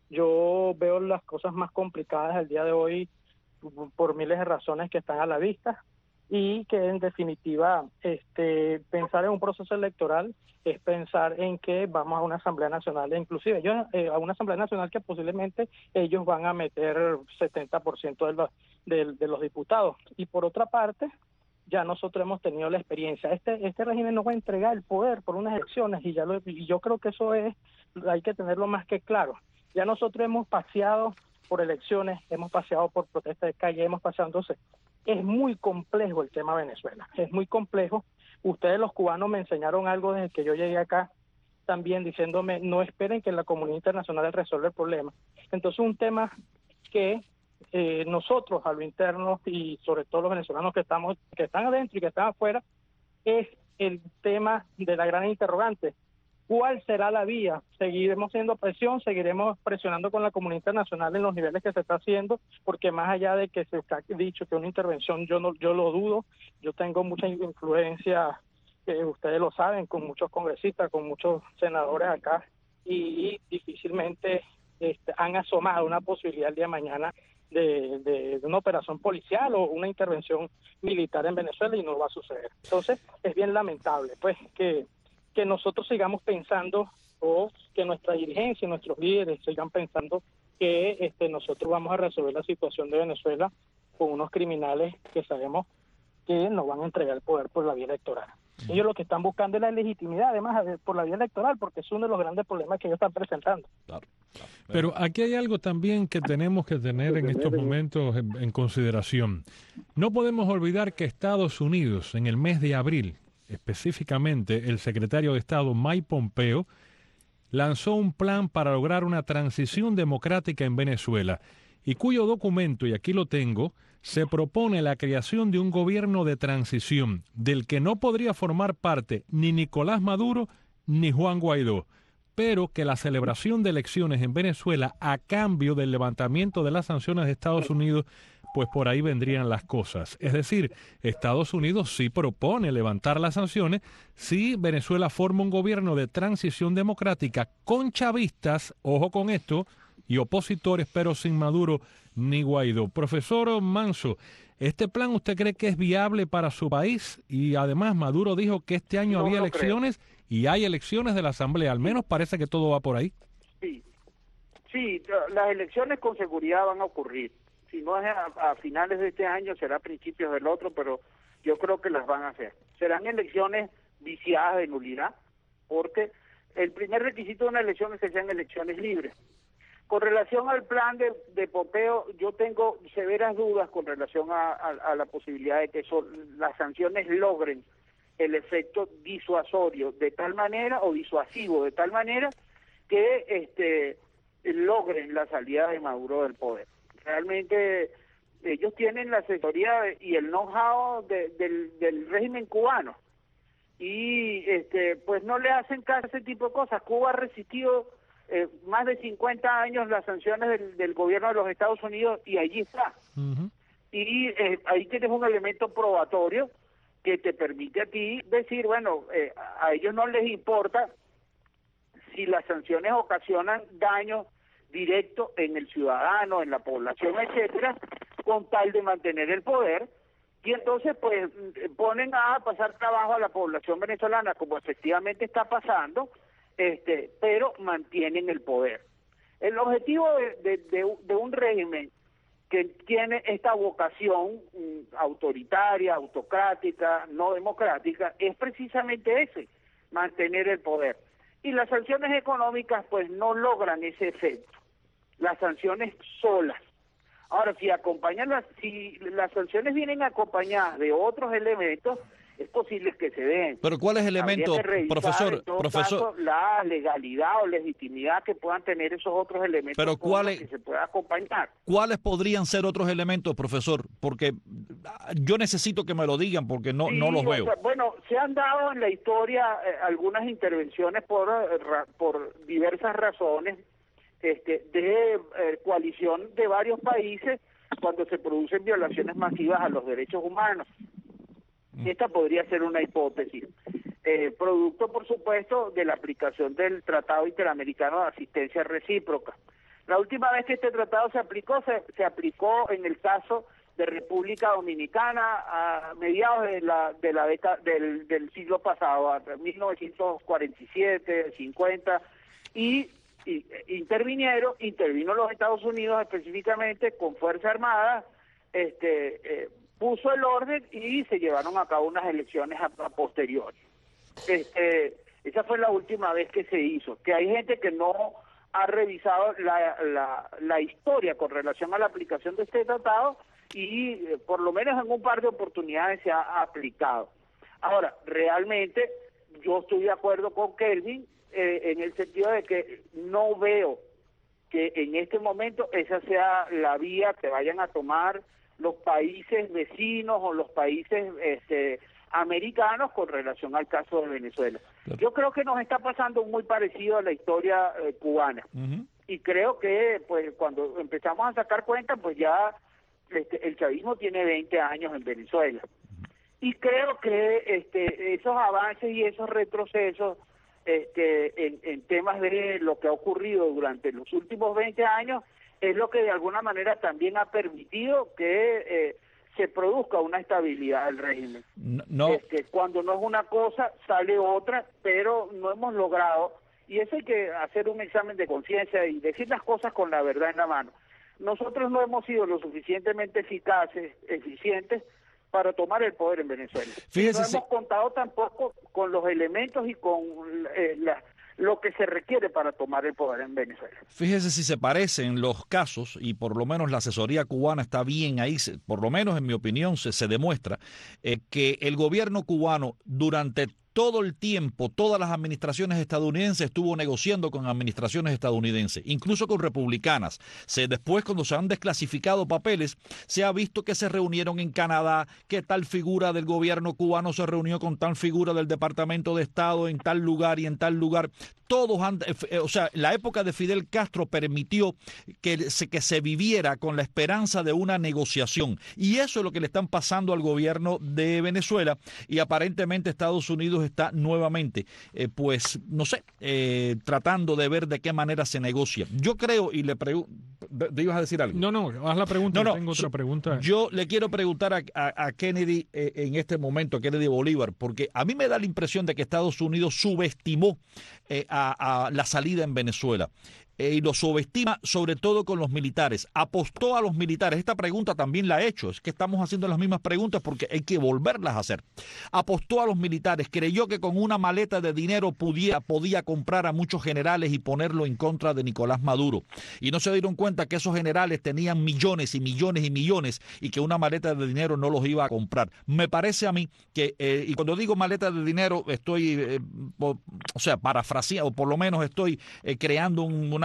Yo veo las cosas más complicadas el día de hoy por miles de razones que están a la vista, y que en definitiva este pensar en un proceso electoral es pensar en que vamos a una Asamblea Nacional, inclusive ellos, eh, a una Asamblea Nacional que posiblemente ellos van a meter setenta por ciento de los, de, de los diputados. Y por otra parte, ya nosotros hemos tenido la experiencia. Este este régimen nos va a entregar el poder por unas elecciones y ya lo, y yo creo que eso es, hay que tenerlo más que claro. Ya nosotros hemos paseado por elecciones, hemos paseado por protestas de calle, hemos paseado, entonces es muy complejo el tema Venezuela, es muy complejo. Ustedes los cubanos me enseñaron algo desde que yo llegué acá, también diciéndome, no esperen que la comunidad internacional resuelva el problema. Entonces un tema que eh, nosotros a lo interno y sobre todo los venezolanos que estamos, que están adentro y que están afuera, es el tema de la gran interrogante. ¿Cuál será la vía? ¿Seguiremos haciendo presión? ¿Seguiremos presionando con la comunidad internacional en los niveles que se está haciendo? Porque más allá de que se ha dicho que una intervención, yo no, yo lo dudo. Yo tengo mucha influencia, eh, ustedes lo saben, con muchos congresistas, con muchos senadores acá, y difícilmente este, han asomado una posibilidad el día de mañana de, de, de una operación policial o una intervención militar en Venezuela, y no va a suceder. Entonces, es bien lamentable, pues, que que nosotros sigamos pensando, o que nuestra dirigencia y nuestros líderes sigan pensando que este, nosotros vamos a resolver la situación de Venezuela con unos criminales que sabemos que nos van a entregar el poder por la vía electoral. Ellos lo que están buscando es la legitimidad, además, por la vía electoral, porque es uno de los grandes problemas que ellos están presentando. Claro, claro. Pero aquí hay algo también que tenemos que tener en estos momentos en, en consideración. No podemos olvidar que Estados Unidos, en el mes de abril, específicamente el secretario de Estado Mike Pompeo, lanzó un plan para lograr una transición democrática en Venezuela, y cuyo documento, y aquí lo tengo, se propone la creación de un gobierno de transición del que no podría formar parte ni Nicolás Maduro ni Juan Guaidó, pero que la celebración de elecciones en Venezuela a cambio del levantamiento de las sanciones de Estados Unidos, pues por ahí vendrían las cosas. Es decir, Estados Unidos sí propone levantar las sanciones si Venezuela forma un gobierno de transición democrática con chavistas, ojo con esto, y opositores, pero sin Maduro ni Guaidó. Profesor Manso, ¿este plan usted cree que es viable para su país? Y además Maduro dijo que este año No había lo elecciones creo. Y hay elecciones de la Asamblea. Al menos parece que todo va por ahí. Sí, sí, las elecciones con seguridad van a ocurrir. Si no es a, a finales de este año, será a principios del otro, pero yo creo que las van a hacer. Serán elecciones viciadas de nulidad, porque el primer requisito de una elección es que sean elecciones libres. Con relación al plan de, de Pompeo, yo tengo severas dudas con relación a, a, a la posibilidad de que eso, las sanciones logren el efecto disuasorio de tal manera, o disuasivo de tal manera, que este logren la salida de Maduro del poder. realmente ellos tienen la asesoría y el know-how de, del, del régimen cubano y este pues no le hacen caso a ese tipo de cosas. Cuba ha resistido eh, más de cincuenta años las sanciones del, del gobierno de los Estados Unidos y allí está. Uh-huh. Y eh, ahí tienes un elemento probatorio que te permite a ti decir, bueno, eh, a ellos no les importa si las sanciones ocasionan daño directo en el ciudadano, en la población, etcétera, con tal de mantener el poder, y entonces pues ponen a pasar trabajo a la población venezolana, como efectivamente está pasando, este, pero mantienen el poder. El objetivo de, de, de, de un régimen que tiene esta vocación um, autoritaria, autocrática, no democrática, es precisamente ese, mantener el poder. Y las sanciones económicas pues no logran ese efecto, las sanciones solas. Ahora, si acompañan las, si las sanciones vienen acompañadas de otros elementos, es posible que se den. Pero ¿cuál es el elemento, profesor? En todo profesor, caso, la legalidad o legitimidad que puedan tener esos otros elementos pero ¿cuáles, que se pueda acompañar? ¿Cuáles podrían ser otros elementos, profesor? Porque yo necesito que me lo digan porque no, sí, no los veo. O sea, bueno, se han dado en la historia eh, algunas intervenciones por, eh, ra, por diversas razones este, de eh, coalición de varios países cuando se producen violaciones masivas a los derechos humanos. Esta podría ser una hipótesis, eh, producto por supuesto de la aplicación del Tratado Interamericano de Asistencia Recíproca. La última vez que este tratado se aplicó, se, se aplicó en el caso de República Dominicana a mediados de la de la década del, del siglo pasado, a mil novecientos cuarenta y siete, cincuenta, y, y intervinieron, intervino los Estados Unidos específicamente con Fuerza Armada, este eh, puso el orden y se llevaron a cabo unas elecciones a, a posteriori. Este, esa fue la última vez que se hizo. Que hay gente que no ha revisado la, la, la historia con relación a la aplicación de este tratado y eh, por lo menos en un par de oportunidades se ha aplicado. Ahora, realmente yo estoy de acuerdo con Kelvin eh, en el sentido de que no veo que en este momento esa sea la vía que vayan a tomar los países vecinos o los países este, americanos con relación al caso de Venezuela. Claro. Yo creo que nos está pasando muy parecido a la historia eh, cubana. Uh-huh. Y creo que pues cuando empezamos a sacar cuenta, pues ya este, el chavismo tiene veinte años en Venezuela. Uh-huh. Y creo que este, esos avances y esos retrocesos este, en, en temas de lo que ha ocurrido durante los últimos veinte años es lo que de alguna manera también ha permitido que eh, se produzca una estabilidad del régimen. No. Este, cuando no es una cosa, sale otra, pero no hemos logrado, y eso hay que hacer un examen de conciencia y decir las cosas con la verdad en la mano. Nosotros no hemos sido lo suficientemente eficaces, eficientes, para tomar el poder en Venezuela. Fíjese, no hemos si... contado tampoco con los elementos y con eh, la... lo que se requiere para tomar el poder en Venezuela. Fíjese si se parecen los casos, y por lo menos la asesoría cubana está bien ahí, por lo menos en mi opinión se, se demuestra eh, que el gobierno cubano durante todo el tiempo, todas las administraciones estadounidenses estuvo negociando con administraciones estadounidenses, incluso con republicanas. Se, después, cuando se han desclasificado papeles, se ha visto que se reunieron en Canadá, que tal figura del gobierno cubano se reunió con tal figura del Departamento de Estado en tal lugar y en tal lugar. Todos han, eh, o sea, la época de Fidel Castro permitió que se, que se viviera con la esperanza de una negociación. Y eso es lo que le están pasando al gobierno de Venezuela, y aparentemente Estados Unidos está nuevamente, eh, pues, no sé, eh, tratando de ver de qué manera se negocia. Yo creo, y le pregunto, ¿te ibas a decir algo? No, no, haz la pregunta, no, no, tengo otra pregunta. Yo le quiero preguntar a, a, a Kennedy eh, en este momento, a Kennedy Bolívar, porque a mí me da la impresión de que Estados Unidos subestimó eh, a, a la salida en Venezuela. Eh, y lo subestima sobre todo con los militares. Apostó a los militares. Esta pregunta también la he hecho. Es que estamos haciendo las mismas preguntas porque hay que volverlas a hacer. Apostó a los militares. Creyó que con una maleta de dinero pudiera, podía comprar a muchos generales y ponerlo en contra de Nicolás Maduro. Y no se dieron cuenta que esos generales tenían millones y millones y millones y que una maleta de dinero no los iba a comprar. Me parece a mí que, eh, y cuando digo maleta de dinero, estoy, eh, o, o sea, parafraseando, o por lo menos estoy eh, creando un, una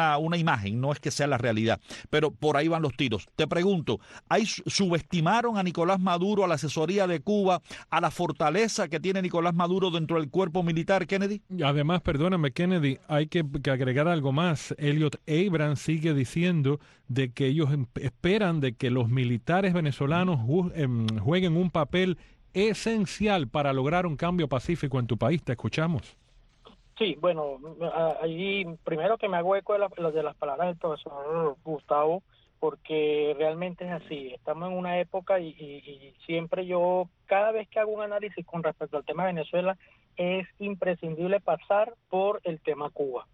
una, una imagen, no es que sea la realidad, pero por ahí van los tiros. Te pregunto, ¿hay, ¿subestimaron a Nicolás Maduro, a la asesoría de Cuba, a la fortaleza que tiene Nicolás Maduro dentro del cuerpo militar, Kennedy? Además, perdóname, Kennedy, hay que, que agregar algo más. Elliot Abrams sigue diciendo de que ellos esperan de que los militares venezolanos jueguen un papel esencial para lograr un cambio pacífico en tu país. Te escuchamos. Sí, bueno, ahí primero que me hago eco de, la, de las palabras del profesor Gustavo, porque realmente es así. Estamos en una época y, y, y siempre yo, cada vez que hago un análisis con respecto al tema de Venezuela, es imprescindible pasar por el tema Cuba.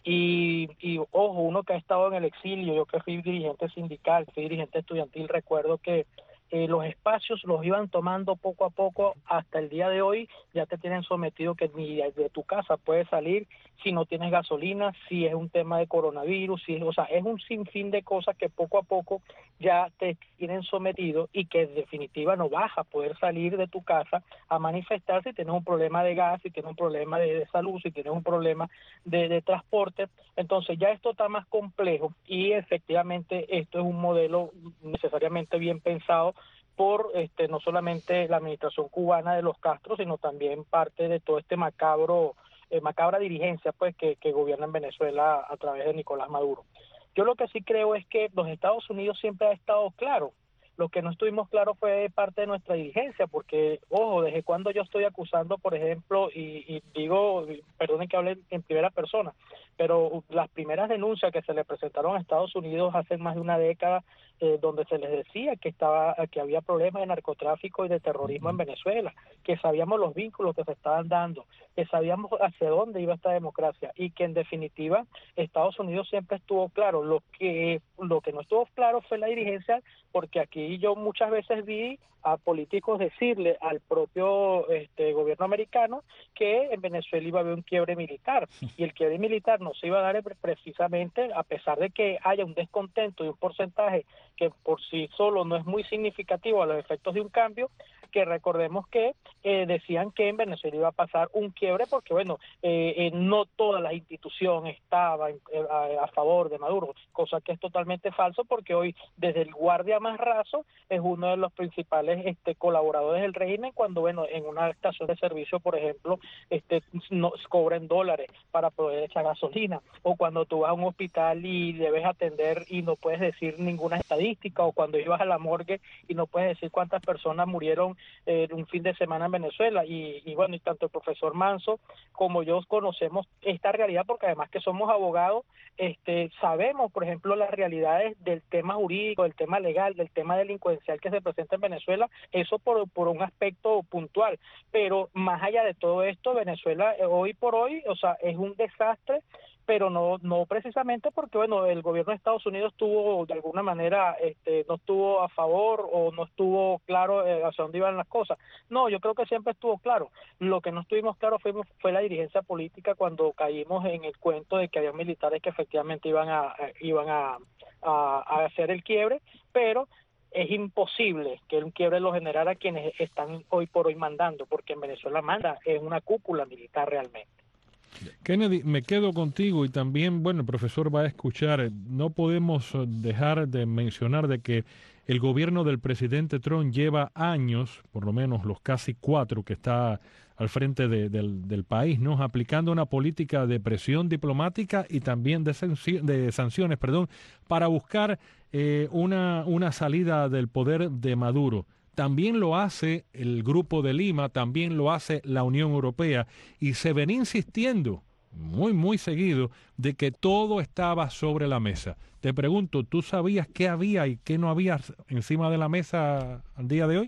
Y, y ojo, uno que ha estado en el exilio, yo que fui dirigente sindical, fui dirigente estudiantil, recuerdo que Eh, los espacios los iban tomando poco a poco hasta el día de hoy. Ya te tienen sometido que ni de tu casa puedes salir si no tienes gasolina, si es un tema de coronavirus, si es, o sea, es un sinfín de cosas que poco a poco ya te tienen sometido y que en definitiva no vas a poder salir de tu casa a manifestar si tienes un problema de gas, si tienes un problema de, de salud, si tienes un problema de, de transporte. Entonces ya esto está más complejo y efectivamente esto es un modelo necesariamente bien pensado por este no solamente la administración cubana de los Castro, sino también parte de todo este macabro eh, macabra dirigencia pues que, que gobierna en Venezuela a través de Nicolás Maduro. Yo lo que sí creo es que los Estados Unidos siempre ha estado claro. Lo que no estuvimos claros fue parte de nuestra dirigencia, porque, ojo, desde cuando yo estoy acusando, por ejemplo, y, y digo, perdonen que hable en primera persona, pero las primeras denuncias que se le presentaron a Estados Unidos hace más de una década, eh, donde se les decía que estaba que había problemas de narcotráfico y de terrorismo en Venezuela, que sabíamos los vínculos que se estaban dando, que sabíamos hacia dónde iba esta democracia y que en definitiva Estados Unidos siempre estuvo claro. Lo que lo que no estuvo claro fue la dirigencia, porque aquí yo muchas veces vi a políticos decirle al propio este gobierno americano que en Venezuela iba a haber un quiebre militar, y el quiebre militar no se iba a dar precisamente a pesar de que haya un descontento y un porcentaje que por sí solo no es muy significativo a los efectos de un cambio, que recordemos que eh, decían que en Venezuela iba a pasar un quiebre porque, bueno, eh, eh, no toda la institución estaba eh, a, a favor de Maduro, cosa que es totalmente falso, porque hoy desde el guardia más raso es uno de los principales este colaboradores del régimen, cuando, bueno, en una estación de servicio, por ejemplo, este no cobran dólares para poder echar gasolina, o cuando tú vas a un hospital y debes atender y no puedes decir ninguna estadística, o cuando ibas a la morgue y no puedes decir cuántas personas murieron eh, un fin de semana en Venezuela. Y, y bueno, y tanto el profesor Manso como yo conocemos esta realidad, porque además que somos abogados, este sabemos, por ejemplo, las realidades del tema jurídico, del tema legal, del tema delincuencial que se presenta en Venezuela, eso por, por un aspecto puntual. Pero más allá de todo esto, Venezuela eh, hoy por hoy, o sea, es un desastre, pero no no precisamente porque, bueno, el gobierno de Estados Unidos estuvo de alguna manera este no estuvo a favor o no estuvo claro eh, hacia dónde iban las cosas. No, yo creo que siempre estuvo claro. Lo que no estuvimos claro fue, fue la dirigencia política, cuando caímos en el cuento de que había militares que efectivamente iban a iban a, a, a hacer el quiebre, pero es imposible que un quiebre lo generara quienes están hoy por hoy mandando, porque en Venezuela manda es una cúpula militar realmente. Kennedy, me quedo contigo, y también, bueno, el profesor va a escuchar. No podemos dejar de mencionar de que el gobierno del presidente Trump lleva años, por lo menos los casi cuatro que está al frente de, del, del país, ¿no?, aplicando una política de presión diplomática y también de, de sanciones, perdón, para buscar eh, una, una salida del poder de Maduro. También lo hace el Grupo de Lima, también lo hace la Unión Europea, y se venía insistiendo muy, muy seguido de que todo estaba sobre la mesa. Te pregunto, ¿tú sabías qué había y qué no había encima de la mesa al día de hoy?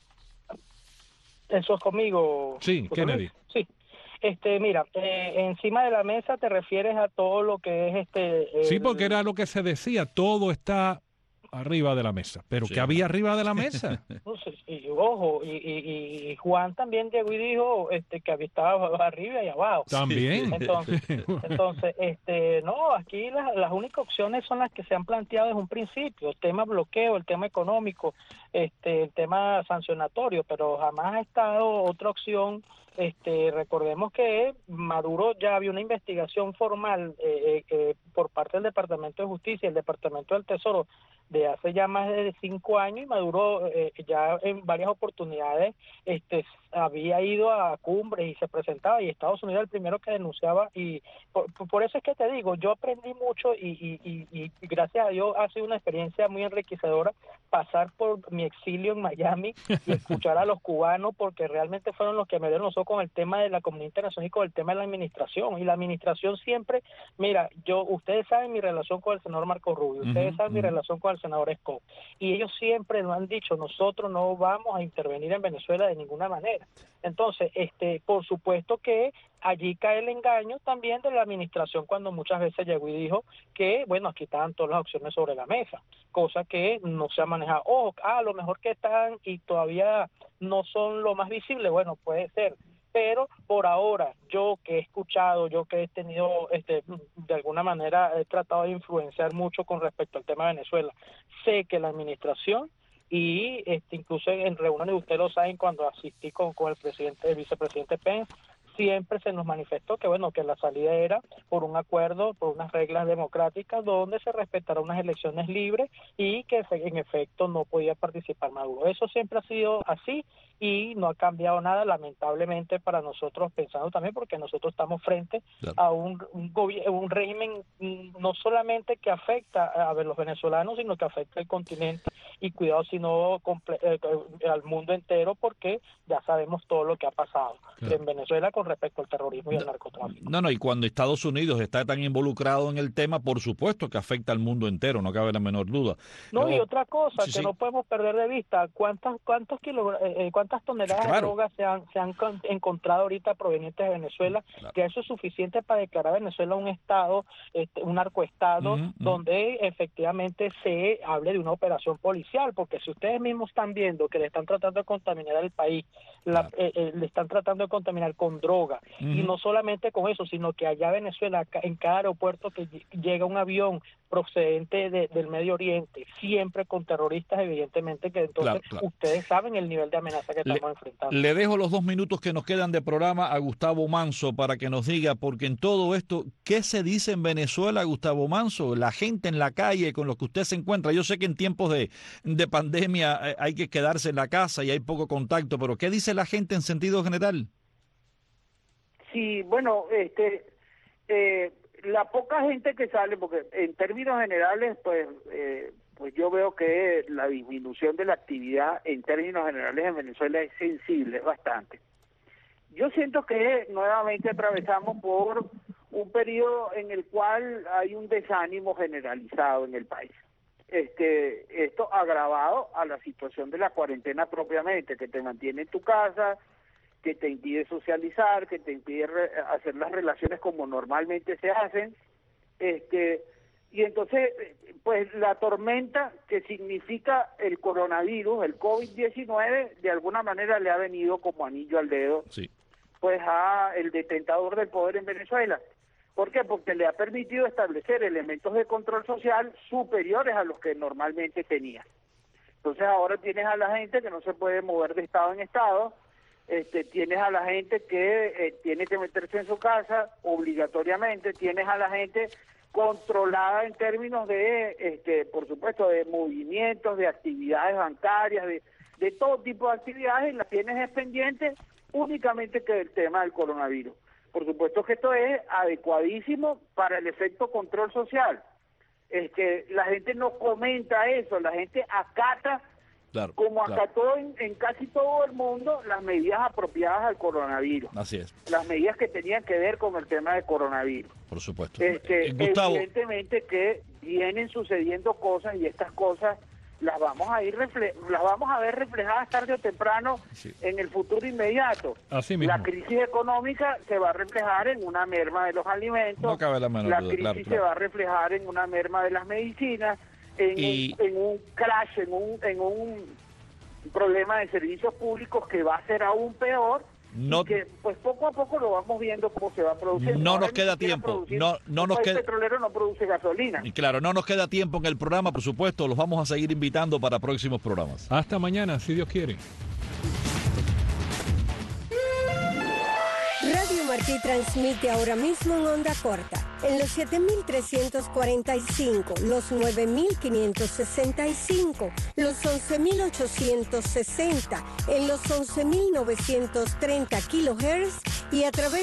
Eso es conmigo. Sí, Kennedy. Sí. Este, mira, eh, encima de la mesa te refieres a todo lo que es este... Eh, sí, porque era lo que se decía, todo está arriba de la mesa. ¿Pero Sí. qué había arriba de la mesa? Entonces, y, ojo, y, y, y Juan también llegó y dijo este, que había estado arriba y abajo. También. Entonces, entonces este, no, aquí las, las únicas opciones son las que se han planteado desde un principio, el tema bloqueo, el tema económico, este, el tema sancionatorio, pero jamás ha estado otra opción. Este, recordemos que Maduro ya había una investigación formal eh, eh, por parte del Departamento de Justicia y el Departamento del Tesoro de hace ya más de cinco años, y Maduro eh, ya en varias oportunidades este, había ido a cumbres y se presentaba, y Estados Unidos era el primero que denunciaba, y por, por eso es que te digo, yo aprendí mucho y, y, y, y gracias a Dios ha sido una experiencia muy enriquecedora pasar por mi exilio en Miami y escuchar a los cubanos, porque realmente fueron los que me dieron los ojos con el tema de la comunidad internacional y con el tema de la administración, y la administración siempre, mira, yo ustedes saben mi relación con el senador Marco Rubio, ustedes Ujú, saben mi ujú. relación con el senador Scott, y ellos siempre nos han dicho, nosotros no vamos a intervenir en Venezuela de ninguna manera. Entonces, este, por supuesto que allí cae el engaño también de la administración, cuando muchas veces llegó y dijo que, bueno, aquí estaban todas las opciones sobre la mesa, cosa que no se ha manejado. Ojo, ah, a lo mejor que están y todavía no son lo más visible, bueno, puede ser, pero por ahora, yo que he escuchado, yo que he tenido, este, de alguna manera he tratado de influenciar mucho con respecto al tema de Venezuela, sé que la administración, y este, incluso en reuniones, ustedes lo saben, cuando asistí con, con el presidente, el vicepresidente Pence, siempre se nos manifestó que bueno, que la salida era por un acuerdo, por unas reglas democráticas donde se respetaran unas elecciones libres y que en efecto no podía participar Maduro. Eso siempre ha sido así y no ha cambiado nada, lamentablemente para nosotros, pensando también porque nosotros estamos frente Claro. a un, un, un régimen no solamente que afecta a los venezolanos, sino que afecta al continente y cuidado si no comple- eh, al mundo entero, porque ya sabemos todo lo que ha pasado Claro. en Venezuela con respecto al terrorismo y al narcotráfico. No, no, y cuando Estados Unidos está tan involucrado en el tema, por supuesto que afecta al mundo entero, no cabe la menor duda. No, Luego, y otra cosa sí, que sí. no podemos perder de vista, ¿cuántas cuántos kilo, eh, eh, cuántas toneladas Claro. de drogas se han, se han con- encontrado ahorita provenientes de Venezuela? Claro. Que eso es suficiente para declarar a Venezuela un estado, este, un narcoestado, Ujú, ujú. donde efectivamente se hable de una operación policial, porque si ustedes mismos están viendo que le están tratando de contaminar al país, la, Claro. eh, eh, le están tratando de contaminar con droga, y Ujú. no solamente con eso, sino que allá Venezuela, ca- en cada aeropuerto que lle- llega un avión procedente de- del Medio Oriente, siempre con terroristas, evidentemente, que entonces Claro, claro. ustedes saben el nivel de amenaza que Le- estamos enfrentando. Le dejo los dos minutos que nos quedan de programa a Gustavo Manso para que nos diga, porque en todo esto, ¿qué se dice en Venezuela, Gustavo Manso? La gente en la calle con lo que usted se encuentra. Yo sé que en tiempos de, de pandemia eh, hay que quedarse en la casa y hay poco contacto, pero ¿qué dice la gente en sentido general? Sí, bueno, este, eh, la poca gente que sale, porque en términos generales, pues, eh, pues yo veo que la disminución de la actividad en términos generales en Venezuela es sensible, es bastante. Yo siento que nuevamente atravesamos por un periodo en el cual hay un desánimo generalizado en el país. Este, esto agravado a la situación de la cuarentena propiamente, que te mantiene en tu casa, que te impide socializar, que te impide re- hacer las relaciones como normalmente se hacen, este, y entonces, pues la tormenta que significa el coronavirus, el COVID diecinueve, de alguna manera le ha venido como anillo al dedo, Sí. pues a el detentador del poder en Venezuela. ¿Por qué? Porque le ha permitido establecer elementos de control social superiores a los que normalmente tenía. Entonces ahora tienes a la gente que no se puede mover de estado en estado, este, tienes a la gente que eh, tiene que meterse en su casa obligatoriamente, tienes a la gente controlada en términos de, este, por supuesto, de movimientos, de actividades bancarias, de, de todo tipo de actividades, y las tienes pendientes únicamente que del tema del coronavirus. Por supuesto que esto es adecuadísimo para el efecto control social. Es que la gente no comenta eso, la gente acata, Claro, como claro. acató en, en casi todo el mundo, las medidas apropiadas al coronavirus, Así es, las medidas que tenían que ver con el tema del coronavirus. por supuesto. Este, Eh, Gustavo, evidentemente que vienen sucediendo cosas y estas cosas las vamos a ir refle las vamos a ver reflejadas tarde o temprano Sí. en el futuro inmediato. Así mismo. La crisis económica se va a reflejar en una merma de los alimentos, no cabe la menor la duda, crisis claro, se claro. va a reflejar en una merma de las medicinas, en, Y- un, en un crash, en un, en un problema de servicios públicos que va a ser aún peor. No- y que pues poco a poco lo vamos viendo cómo se va produciendo. No Ahora nos ni queda siquiera tiempo, producir- no- no un nos país queda- petrolero no produce gasolina. Y claro, no nos queda tiempo en el programa, por supuesto, los vamos a seguir invitando para próximos programas. Hasta mañana, si Dios quiere. Radio Martí transmite ahora mismo en onda corta, en los siete mil trescientos cuarenta y cinco, los nueve mil quinientos sesenta y cinco, los once mil ochocientos sesenta, en los once mil novecientos treinta kilohertz y a través